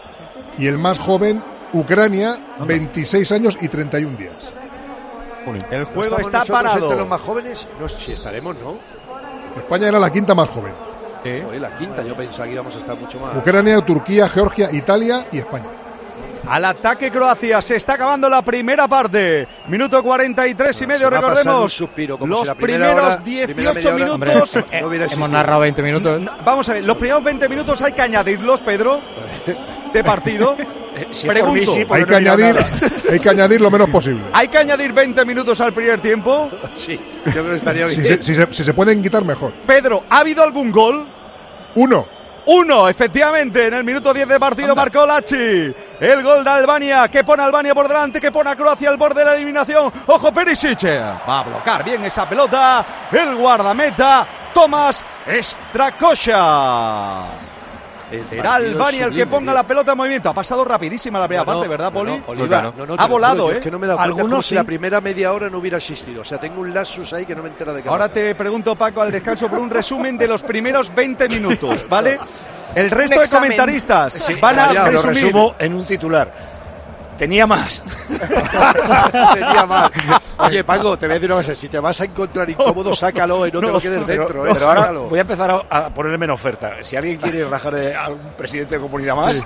y el más joven, Ucrania, veintiséis años y treinta y un días. El ¿No juego estamos está nosotros parado. entre los más jóvenes? No sé si estaremos, ¿no? España era la quinta más joven. Oye, la quinta, yo pensaba que íbamos a estar mucho más. Ucrania, Turquía, Georgia, Italia y España. Al ataque Croacia, se está acabando la primera parte. Minuto cuarenta y tres y medio, se me ha pasado un recordemos. suspiro, como Los si la primera primeros hora- primera dieciocho media hora- minutos. Hombre, no hubiera Hemos existido. narrado veinte minutos. No, vamos a ver, los primeros veinte minutos hay que añadirlos, Pedro, de partido. Si es por mí, Pregunto, sí, porque Hay no que, he mirado añadir, nada. hay que añadir lo menos posible. ¿hay que añadir veinte minutos al primer tiempo? Sí, yo creo que estaría bien. Si se, si se- si se pueden quitar, mejor. Pedro, ¿ha habido algún gol? Uno. Uno, efectivamente, en el minuto diez de partido marcó Lachi. El gol de Albania, que pone a Albania por delante, que pone a Croacia al borde de la eliminación. Ojo, Perisic. Va a bloquear bien esa pelota. El guardameta, Tomás Strakosha. Será Albania el que ponga la pelota en movimiento. Ha pasado rapidísima la primera No, no, parte, ¿verdad, no, Poli? no, Oliva, claro. no, no, Ha te lo juro, volado, yo ¿eh? Es que no me he dado cuenta como Algunos si sí. la primera media hora no hubiera existido. O sea, tengo un lapsus ahí que no me entera de qué Ahora pasa. te pregunto, Paco, al descanso por un resumen de los primeros veinte minutos, ¿vale? El resto de comentaristas sí, van a ya, resumir. Lo resumo en un titular. Tenía más. Tenía más. Oye, Paco, te voy a decir una cosa. Si te vas a encontrar incómodo, sácalo y no, no te lo quedes pero, dentro. ¿eh? Pero ahora Sácalo. voy a empezar a, a ponerme en oferta. Si alguien quiere rajar de algún presidente de comunidad más... Sí.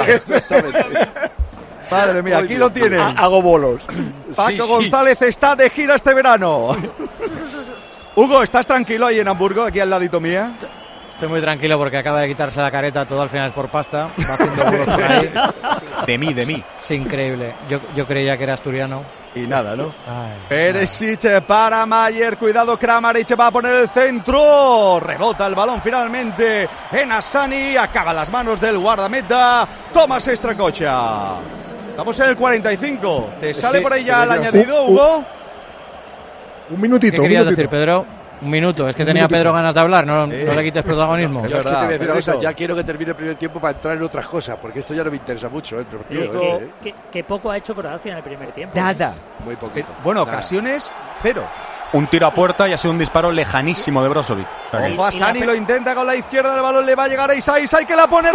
Madre mía, aquí lo tienen. Hago bolos. Paco sí, González sí. está de gira este verano. Hugo, ¿estás tranquilo ahí en Hamburgo, aquí al ladito mía? Estoy muy tranquilo porque acaba de quitarse la careta, todo al final es por pasta. Va haciendo bolos por ahí. De mí, de mí. Es increíble. Yo, yo creía que era asturiano. Y nada, ¿no? Perisic para Mayer, cuidado, Kramaric va a poner el centro. Rebota el balón finalmente en Asani, acaba las manos del guardameta Tomás Estracocha. Estamos en el cuarenta y cinco. ¿Te sale por ahí ya el añadido, Hugo? Un minutito, ¿Qué querías un minutito. decir, Pedro? Un minuto, es que un tenía minutito. Pedro ganas de hablar, no, Eh. no le quites protagonismo. Yo es que te voy a decir una cosa, ya quiero que termine el primer tiempo para entrar en otras cosas, porque esto ya no me interesa mucho, ¿eh? El partido, Que, ¿eh? que, que poco ha hecho Croacia en el primer tiempo. Nada. Muy poquito. Bueno, Nada. ocasiones, cero. Un tiro a puerta y ha sido un disparo lejanísimo de Brozovic. O sea que- Ojo, Asani lo intenta con la izquierda, el balón le va a llegar a Isai, Isai que la pone.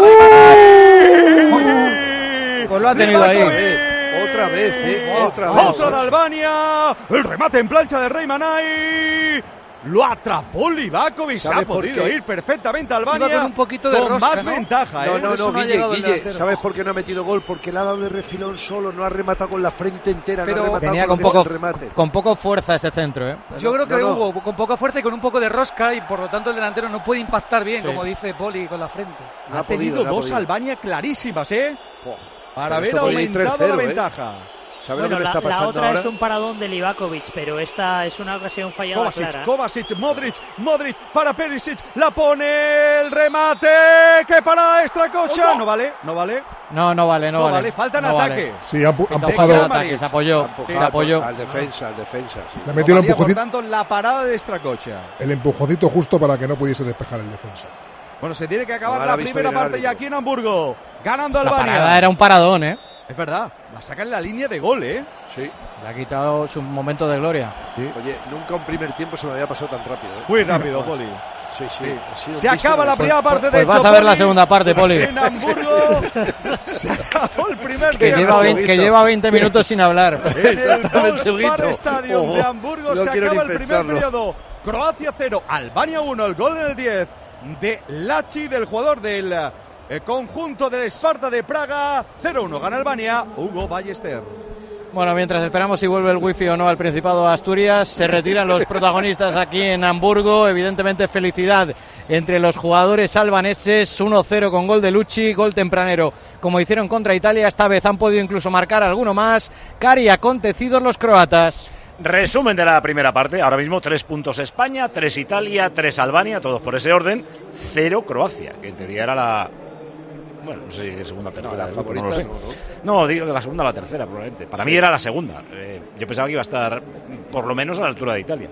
Pues lo ha tenido ahí. Otra vez, ¿eh? Otra vez. Otra de Albania. El remate en plancha de Reimanay. Lo atrapó Livakovic. Se ha ¿Sabes por podido qué? ir perfectamente a Albania. Iba con un poquito de con rosca, más ¿no? ventaja, ¿eh? No, no, Por eso no, no ha Guille, llegado el Guille, delantero. ¿sabes por qué no ha metido gol? Porque le ha dado de refilón solo, no ha rematado con la frente entera, Pero no ha rematado Venía con, con lo que poco, es el remate. con poco fuerza ese centro, ¿eh? Yo creo que no, no. Hugo con poca fuerza y con un poco de rosca y por lo tanto el delantero no puede impactar bien, Sí. como dice Poli, con la frente. No Ha, ha podido, tenido no ha dos podido. Albania clarísimas, ¿eh? Para Pero haber esto podría ir aumentado tres la cero, ¿eh? ventaja. ¿Sabes Bueno, lo que me la, está la pasando otra ahora? es un paradón de Livakovic, pero esta es una ocasión fallada Kovacic, clara. Kovacic, Modric, Modric para Perisic, la pone el remate que para Estracocha. No vale, no vale. No, no vale, no, No vale. vale, falta en No vale. ataque. Sí, han, pu- han Quita empujado. fuera de Kramaric. ataque, se apoyó, Empujado se apoyó. Al defensa, al defensa, sí. Le ha metido el Valía, por empujoncito, tanto, la parada de Estracocha. el empujoncito justo para que no pudiese despejar el defensa. Bueno, se tiene que acabar Ahora la ha visto primera bien el parte ya árbitro. aquí en Hamburgo. Ganando La Albania. parada era un paradón, ¿eh? Es verdad, la saca en la línea de gol, ¿eh? Sí. Le ha quitado su momento de gloria. Oye, nunca un primer tiempo se me había pasado tan rápido, ¿eh? Muy rápido, Poli. Sí, sí. ha sido un Se pisto acaba la de- primera parte de Pues vas hecho, a ver la Poli. segunda parte, Poli. En Hamburgo se acabó el primer Que tiempo. lleva, veinte, que lleva veinte minutos sin hablar. En el Exactamente, Volkswagen Huguito. Stadium Ojo, de Hamburgo no se quiero acaba ni el primer pensarlo. periodo. Croacia cero, Albania uno. El gol en el diez de Lachi, del jugador del eh, conjunto del Sparta de Praga. cero uno gana Albania, Hugo Ballester. Bueno, mientras esperamos si vuelve el wifi o no al Principado de Asturias, se retiran los protagonistas aquí en Hamburgo. Evidentemente felicidad entre los jugadores albaneses, uno cero con gol de Lucci, gol tempranero como hicieron contra Italia. Esta vez han podido incluso marcar alguno más. Cari acontecidos los croatas. Resumen de la primera parte. Ahora mismo tres puntos España, tres Italia, tres Albania, todos por ese orden. Cero Croacia, que en teoría era la... Bueno, no sé si de segunda o tercera, No, la de grupo, no favorita lo sé. no, No, digo que la segunda o la tercera, probablemente. Para mí era la segunda. Eh, yo pensaba que iba a estar por lo menos a la altura de Italia.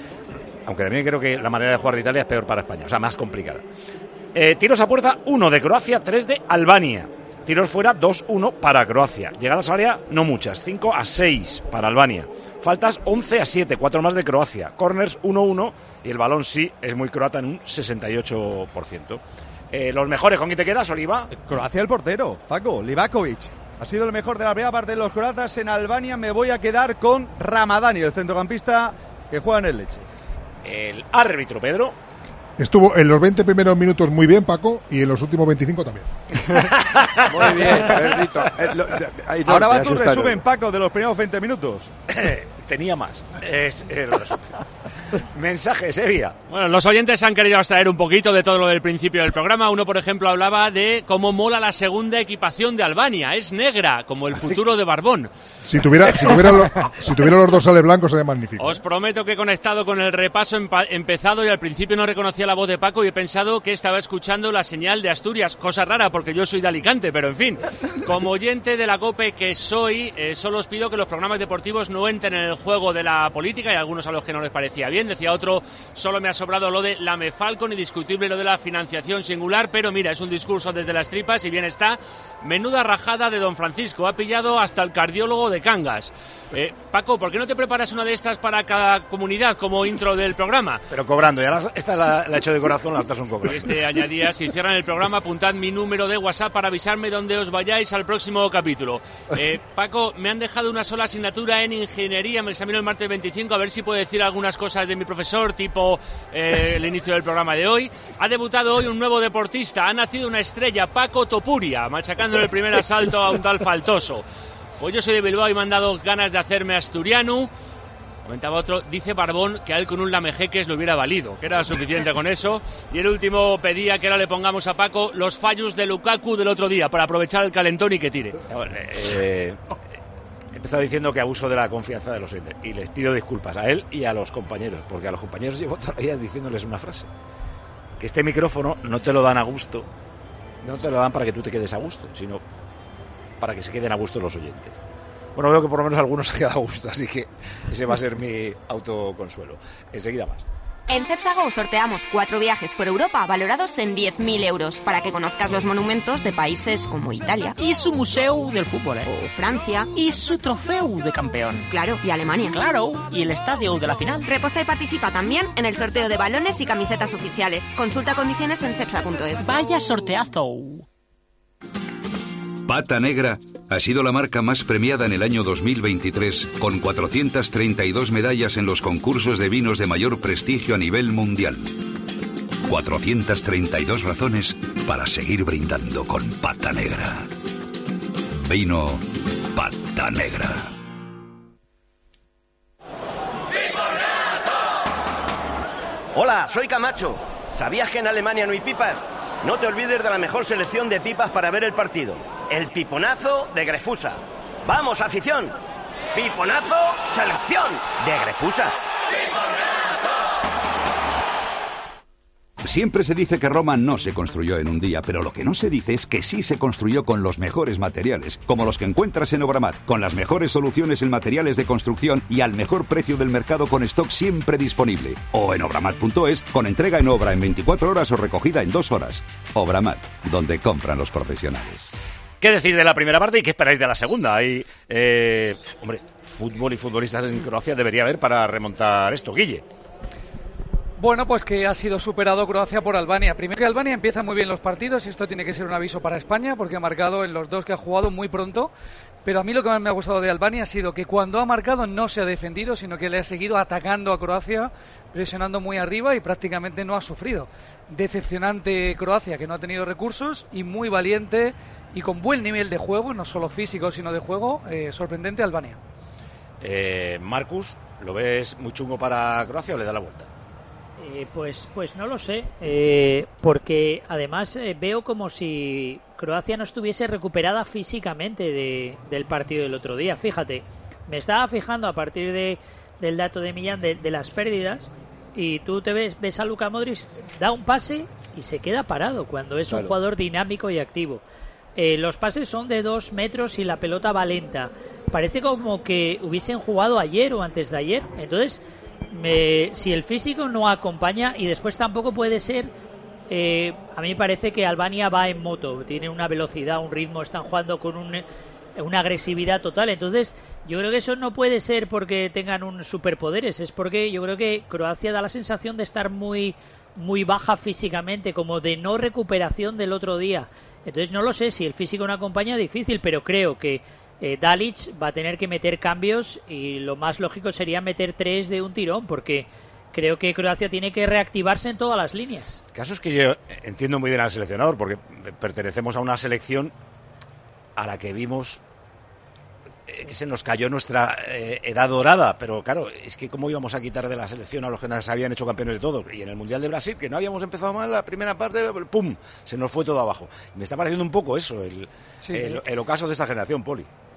Aunque también creo que la manera de jugar de Italia es peor para España, o sea, más complicada. Eh, tiros a puerta, uno de Croacia, tres de Albania. Tiros fuera, dos uno para Croacia. Llegadas al área, no muchas, cinco a seis para Albania. Faltas, once a siete, cuatro más de Croacia. Corners, uno uno, y el balón sí es muy croata en un sesenta y ocho por ciento. Eh, los mejores, ¿con quién te quedas, Oliva? Croacia el portero, Paco, Livakovic. Ha sido el mejor de la primera parte de los croatas. En Albania me voy a quedar con Ramadani, el centrocampista que juega en el Lecce. El árbitro, Pedro. Estuvo en los veinte primeros minutos muy bien, Paco, y en los últimos veinticinco también. Muy bien, Pedrito. Eh, lo- de- ahí no, Ahora me va tu asustaron. resumen, Paco, de los primeros veinte minutos. Tenía más. Es el resumen. Mensaje, Sevilla. Bueno, los oyentes han querido abstraer un poquito de todo lo del principio del programa. Uno, por ejemplo, hablaba de cómo mola la segunda equipación de Albania. Es negra, como el futuro de Barbón. Si tuviera, si tuviera, los, si tuviera los dorsales blancos sería magnífico. Os prometo que he conectado con el repaso empa- empezado y al principio no reconocía la voz de Paco y he pensado que estaba escuchando la señal de Asturias. Cosa rara porque yo soy de Alicante, pero en fin. Como oyente de la COPE que soy, eh, solo os pido que los programas deportivos no entren en el juego de la política y algunos a los que no les parecía bien. bien. Decía otro, solo me ha sobrado lo de la Mefalcon, indiscutible lo de la financiación singular, pero mira, es un discurso desde las tripas y bien está. Menuda rajada de don Francisco, ha pillado hasta el cardiólogo de Cangas. Eh, Paco, ¿por qué no te preparas una de estas para cada comunidad como intro del programa? Pero cobrando, ya las, esta la, la he hecho de corazón, las otras son cobrando. Este añadía, si cierran el programa, apuntad mi número de WhatsApp para avisarme dónde os vayáis al próximo capítulo. Eh, Paco, me han dejado una sola asignatura en ingeniería, me examino el martes veinticinco, a ver si puedo decir algunas cosas de mi profesor, tipo eh, el inicio del programa de hoy. Ha debutado hoy un nuevo deportista, ha nacido una estrella, Paco Topuria, machacando en el primer asalto a un tal Faltoso. Pues yo soy de Bilbao y me han dado ganas de hacerme asturiano. Comentaba otro, dice Barbón que a él con un lamejeques le hubiera valido, que era suficiente con eso. Y el último pedía que ahora le pongamos a Paco los fallos de Lukaku del otro día para aprovechar el calentón y que tire. Eh, he empezado diciendo que abuso de la confianza de los oyentes y les pido disculpas a él y a los compañeros, porque a los compañeros llevo todavía diciéndoles una frase: que este micrófono no te lo dan a gusto, no te lo dan para que tú te quedes a gusto, sino para que se queden a gusto los oyentes. Bueno, veo que por lo menos algunos se han quedado a gusto, así que ese va a ser mi autoconsuelo. Enseguida más. En Cepsa Go sorteamos cuatro viajes por Europa valorados en diez mil euros para que conozcas los monumentos de países como Italia. Y su museo del fútbol, ¿eh? O Francia. Y su trofeo de campeón. Claro, y Alemania. Claro, y el estadio de la final. Reposta y participa también en el sorteo de balones y camisetas oficiales. Consulta condiciones en cepsa punto es. Vaya sorteazo. Pata Negra ha sido la marca más premiada en el año dos mil veintitrés, con cuatrocientas treinta y dos medallas en los concursos de vinos de mayor prestigio a nivel mundial. cuatrocientas treinta y dos razones para seguir brindando con Pata Negra. Vino Pata Negra. Hola, soy Camacho. ¿Sabías que en Alemania no hay pipas? No te olvides de la mejor selección de pipas para ver el partido. El piponazo de Grefusa. ¡Vamos, afición! ¡Piponazo, selección de Grefusa! Siempre se dice que Roma no se construyó en un día, pero lo que no se dice es que sí se construyó con los mejores materiales, como los que encuentras en Obramat, con las mejores soluciones en materiales de construcción y al mejor precio del mercado con stock siempre disponible. O en obramat punto es, con entrega en obra en veinticuatro horas o recogida en dos horas. Obramat, donde compran los profesionales. ¿Qué decís de la primera parte y qué esperáis de la segunda? Hay, eh, hombre, fútbol y futbolistas en Croacia debería haber para remontar esto, Guille. Bueno, pues que ha sido superado Croacia por Albania. Primero que Albania empieza muy bien los partidos y esto tiene que ser un aviso para España porque ha marcado en los dos que ha jugado muy pronto. Pero a mí lo que más me ha gustado de Albania ha sido que cuando ha marcado no se ha defendido, sino que le ha seguido atacando a Croacia, presionando muy arriba y prácticamente no ha sufrido. Decepcionante Croacia, que no ha tenido recursos, y muy valiente y con buen nivel de juego, no solo físico sino de juego, eh, sorprendente Albania. Eh, Marcus, ¿lo ves muy chungo para Croacia o le da la vuelta? Eh, pues, pues no lo sé, eh, porque además eh, veo como si Croacia no estuviese recuperada físicamente de, del partido del otro día. Fíjate, me estaba fijando a partir de, del dato de Millán de, de las pérdidas y tú te ves, ves a Luka Modric, da un pase y se queda parado cuando es claro. Un jugador dinámico y activo. Eh, los pases son de dos metros y la pelota va lenta. Parece como que hubiesen jugado ayer o antes de ayer. Entonces... Me, si el físico no acompaña y después tampoco puede ser eh, a mí me parece que Albania va en moto, tiene una velocidad, un ritmo, están jugando con un, una agresividad total, entonces yo creo que eso no puede ser porque tengan un superpoderes, es porque yo creo que Croacia da la sensación de estar muy, muy baja físicamente, como de no recuperación del otro día, entonces no lo sé, si el físico no acompaña difícil, pero creo que Eh, Dalic va a tener que meter cambios y lo más lógico sería meter tres de un tirón porque creo que Croacia tiene que reactivarse en todas las líneas. El caso es que yo entiendo muy bien al seleccionador porque pertenecemos a una selección a la que vimos eh, que se nos cayó nuestra eh, edad dorada, pero claro, es que cómo íbamos a quitar de la selección a los que nos habían hecho campeones de todo, y en el Mundial de Brasil, que no habíamos empezado mal la primera parte, ¡pum!, se nos fue todo abajo. Me está pareciendo un poco eso, el, sí, el, el ocaso de esta generación, Poli.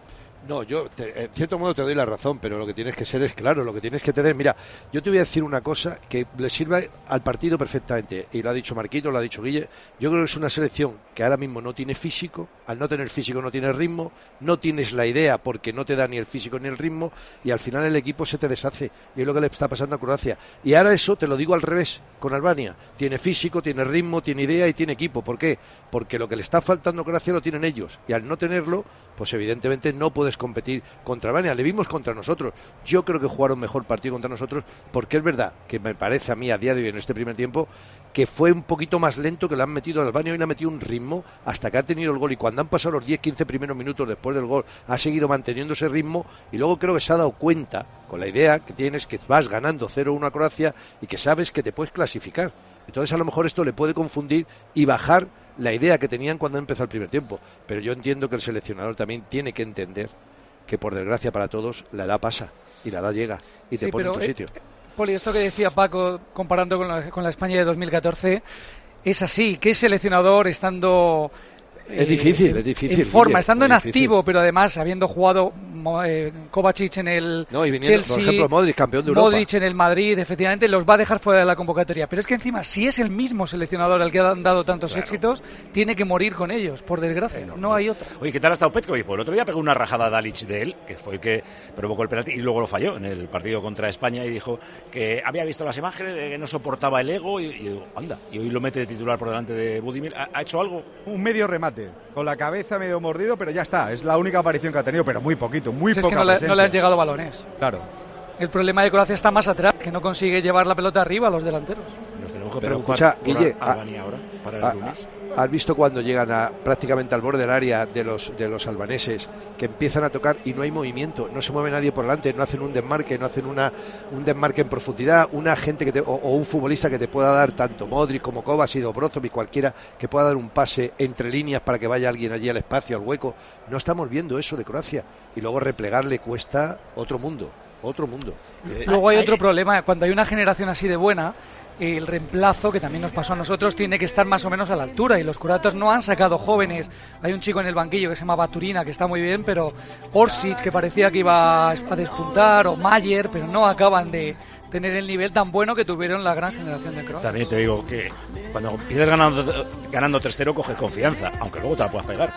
No, yo te, en cierto modo te doy la razón, pero lo que tienes que ser es claro, lo que tienes que tener. Mira, yo te voy a decir una cosa que le sirve al partido perfectamente, y lo ha dicho Marquito, lo ha dicho Guille. Yo creo que es una selección que ahora mismo no tiene físico, al no tener físico no tiene ritmo, no tienes la idea porque no te da ni el físico ni el ritmo, y al final el equipo se te deshace, y es lo que le está pasando a Croacia. Y ahora eso te lo digo al revés, con Albania. Tiene físico, tiene ritmo, tiene idea y tiene equipo. ¿Por qué? Porque lo que le está faltando a Croacia lo tienen ellos, y al no tenerlo, pues evidentemente no puedes competir contra Albania. Le vimos contra nosotros. Yo creo que jugaron mejor partido contra nosotros, porque es verdad que me parece a mí a día de hoy en este primer tiempo que fue un poquito más lento, que le han metido a Albania y le han metido un ritmo hasta que ha tenido el gol, y cuando han pasado los diez quince primeros minutos después del gol ha seguido manteniendo ese ritmo, y luego creo que se ha dado cuenta con la idea que tienes, que vas ganando cero uno a Croacia y que sabes que te puedes clasificar. Entonces a lo mejor esto le puede confundir y bajar la idea que tenían cuando empezó el primer tiempo, pero yo entiendo que el seleccionador también tiene que entender que, por desgracia para todos, la edad pasa y la edad llega y te sí, pone pero, en tu eh, sitio. Poli, esto que decía Paco comparando con la, con la España de dos mil catorce es así. ¿Qué seleccionador estando Es difícil, eh, es difícil. en forma, Guille, estando en es difícil. activo, pero además habiendo jugado eh, Kovacic en el No, y viniendo, Chelsea, por ejemplo, Modric, campeón de Europa. Modric en el Madrid, efectivamente los va a dejar fuera de la convocatoria. Pero es que encima, si es el mismo seleccionador al que han dado tantos Claro. éxitos, tiene que morir con ellos, por desgracia. No, no hay otra. Oye, ¿qué tal ha estado Petkovic? Pues el otro día pegó una rajada a Dalic de él, que fue el que provocó el penalti, y luego lo falló en el partido contra España, y dijo que había visto las imágenes, que no soportaba el ego, y, y digo, anda, y hoy lo mete de titular por delante de Budimir. ¿Ha, ha hecho algo? Un medio remate, con la cabeza medio mordido, pero ya está. Es la única aparición que ha tenido, pero muy poquito, muy Si es poca que no le, presencia. no le han llegado balones. Claro. El problema de Croacia está más atrás, que no consigue llevar la pelota arriba a los delanteros. Nos tenemos que Pero preocupar escucha, por Guille, Albania a- ahora, para el a- lunes. ¿Has visto cuando llegan a prácticamente al borde del área de los de los albaneses, que empiezan a tocar y no hay movimiento, no se mueve nadie por delante, no hacen un desmarque, no hacen una un desmarque en profundidad, una gente que te, o, o un futbolista que te pueda dar tanto Modric como Kovacic o Brozovic, cualquiera que pueda dar un pase entre líneas para que vaya alguien allí al espacio, al hueco? No estamos viendo eso de Croacia, y luego replegarle cuesta otro mundo, otro mundo. Luego hay otro problema, cuando hay una generación así de buena, el reemplazo, que también nos pasó a nosotros, tiene que estar más o menos a la altura, y los croatas no han sacado jóvenes. Hay un chico en el banquillo que se llama Baturina, que está muy bien, pero Orsic, que parecía que iba a despuntar, o Mayer, pero no acaban de tener el nivel tan bueno que tuvieron la gran generación de croatas. También te digo que cuando empiezas ganando, ganando tres cero, coges confianza, aunque luego te la puedas pegar.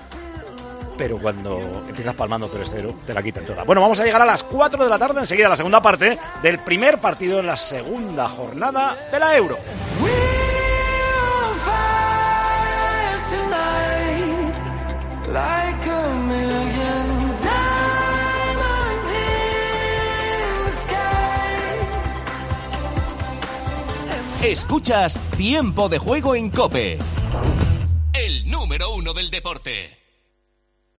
Pero cuando empiezas palmando tres cero, te la quitan toda. Bueno, vamos a llegar a las cuatro de la tarde, enseguida la segunda parte del primer partido en la segunda jornada de la Euro. Escuchas Tiempo de Juego en COPE, el número uno del deporte.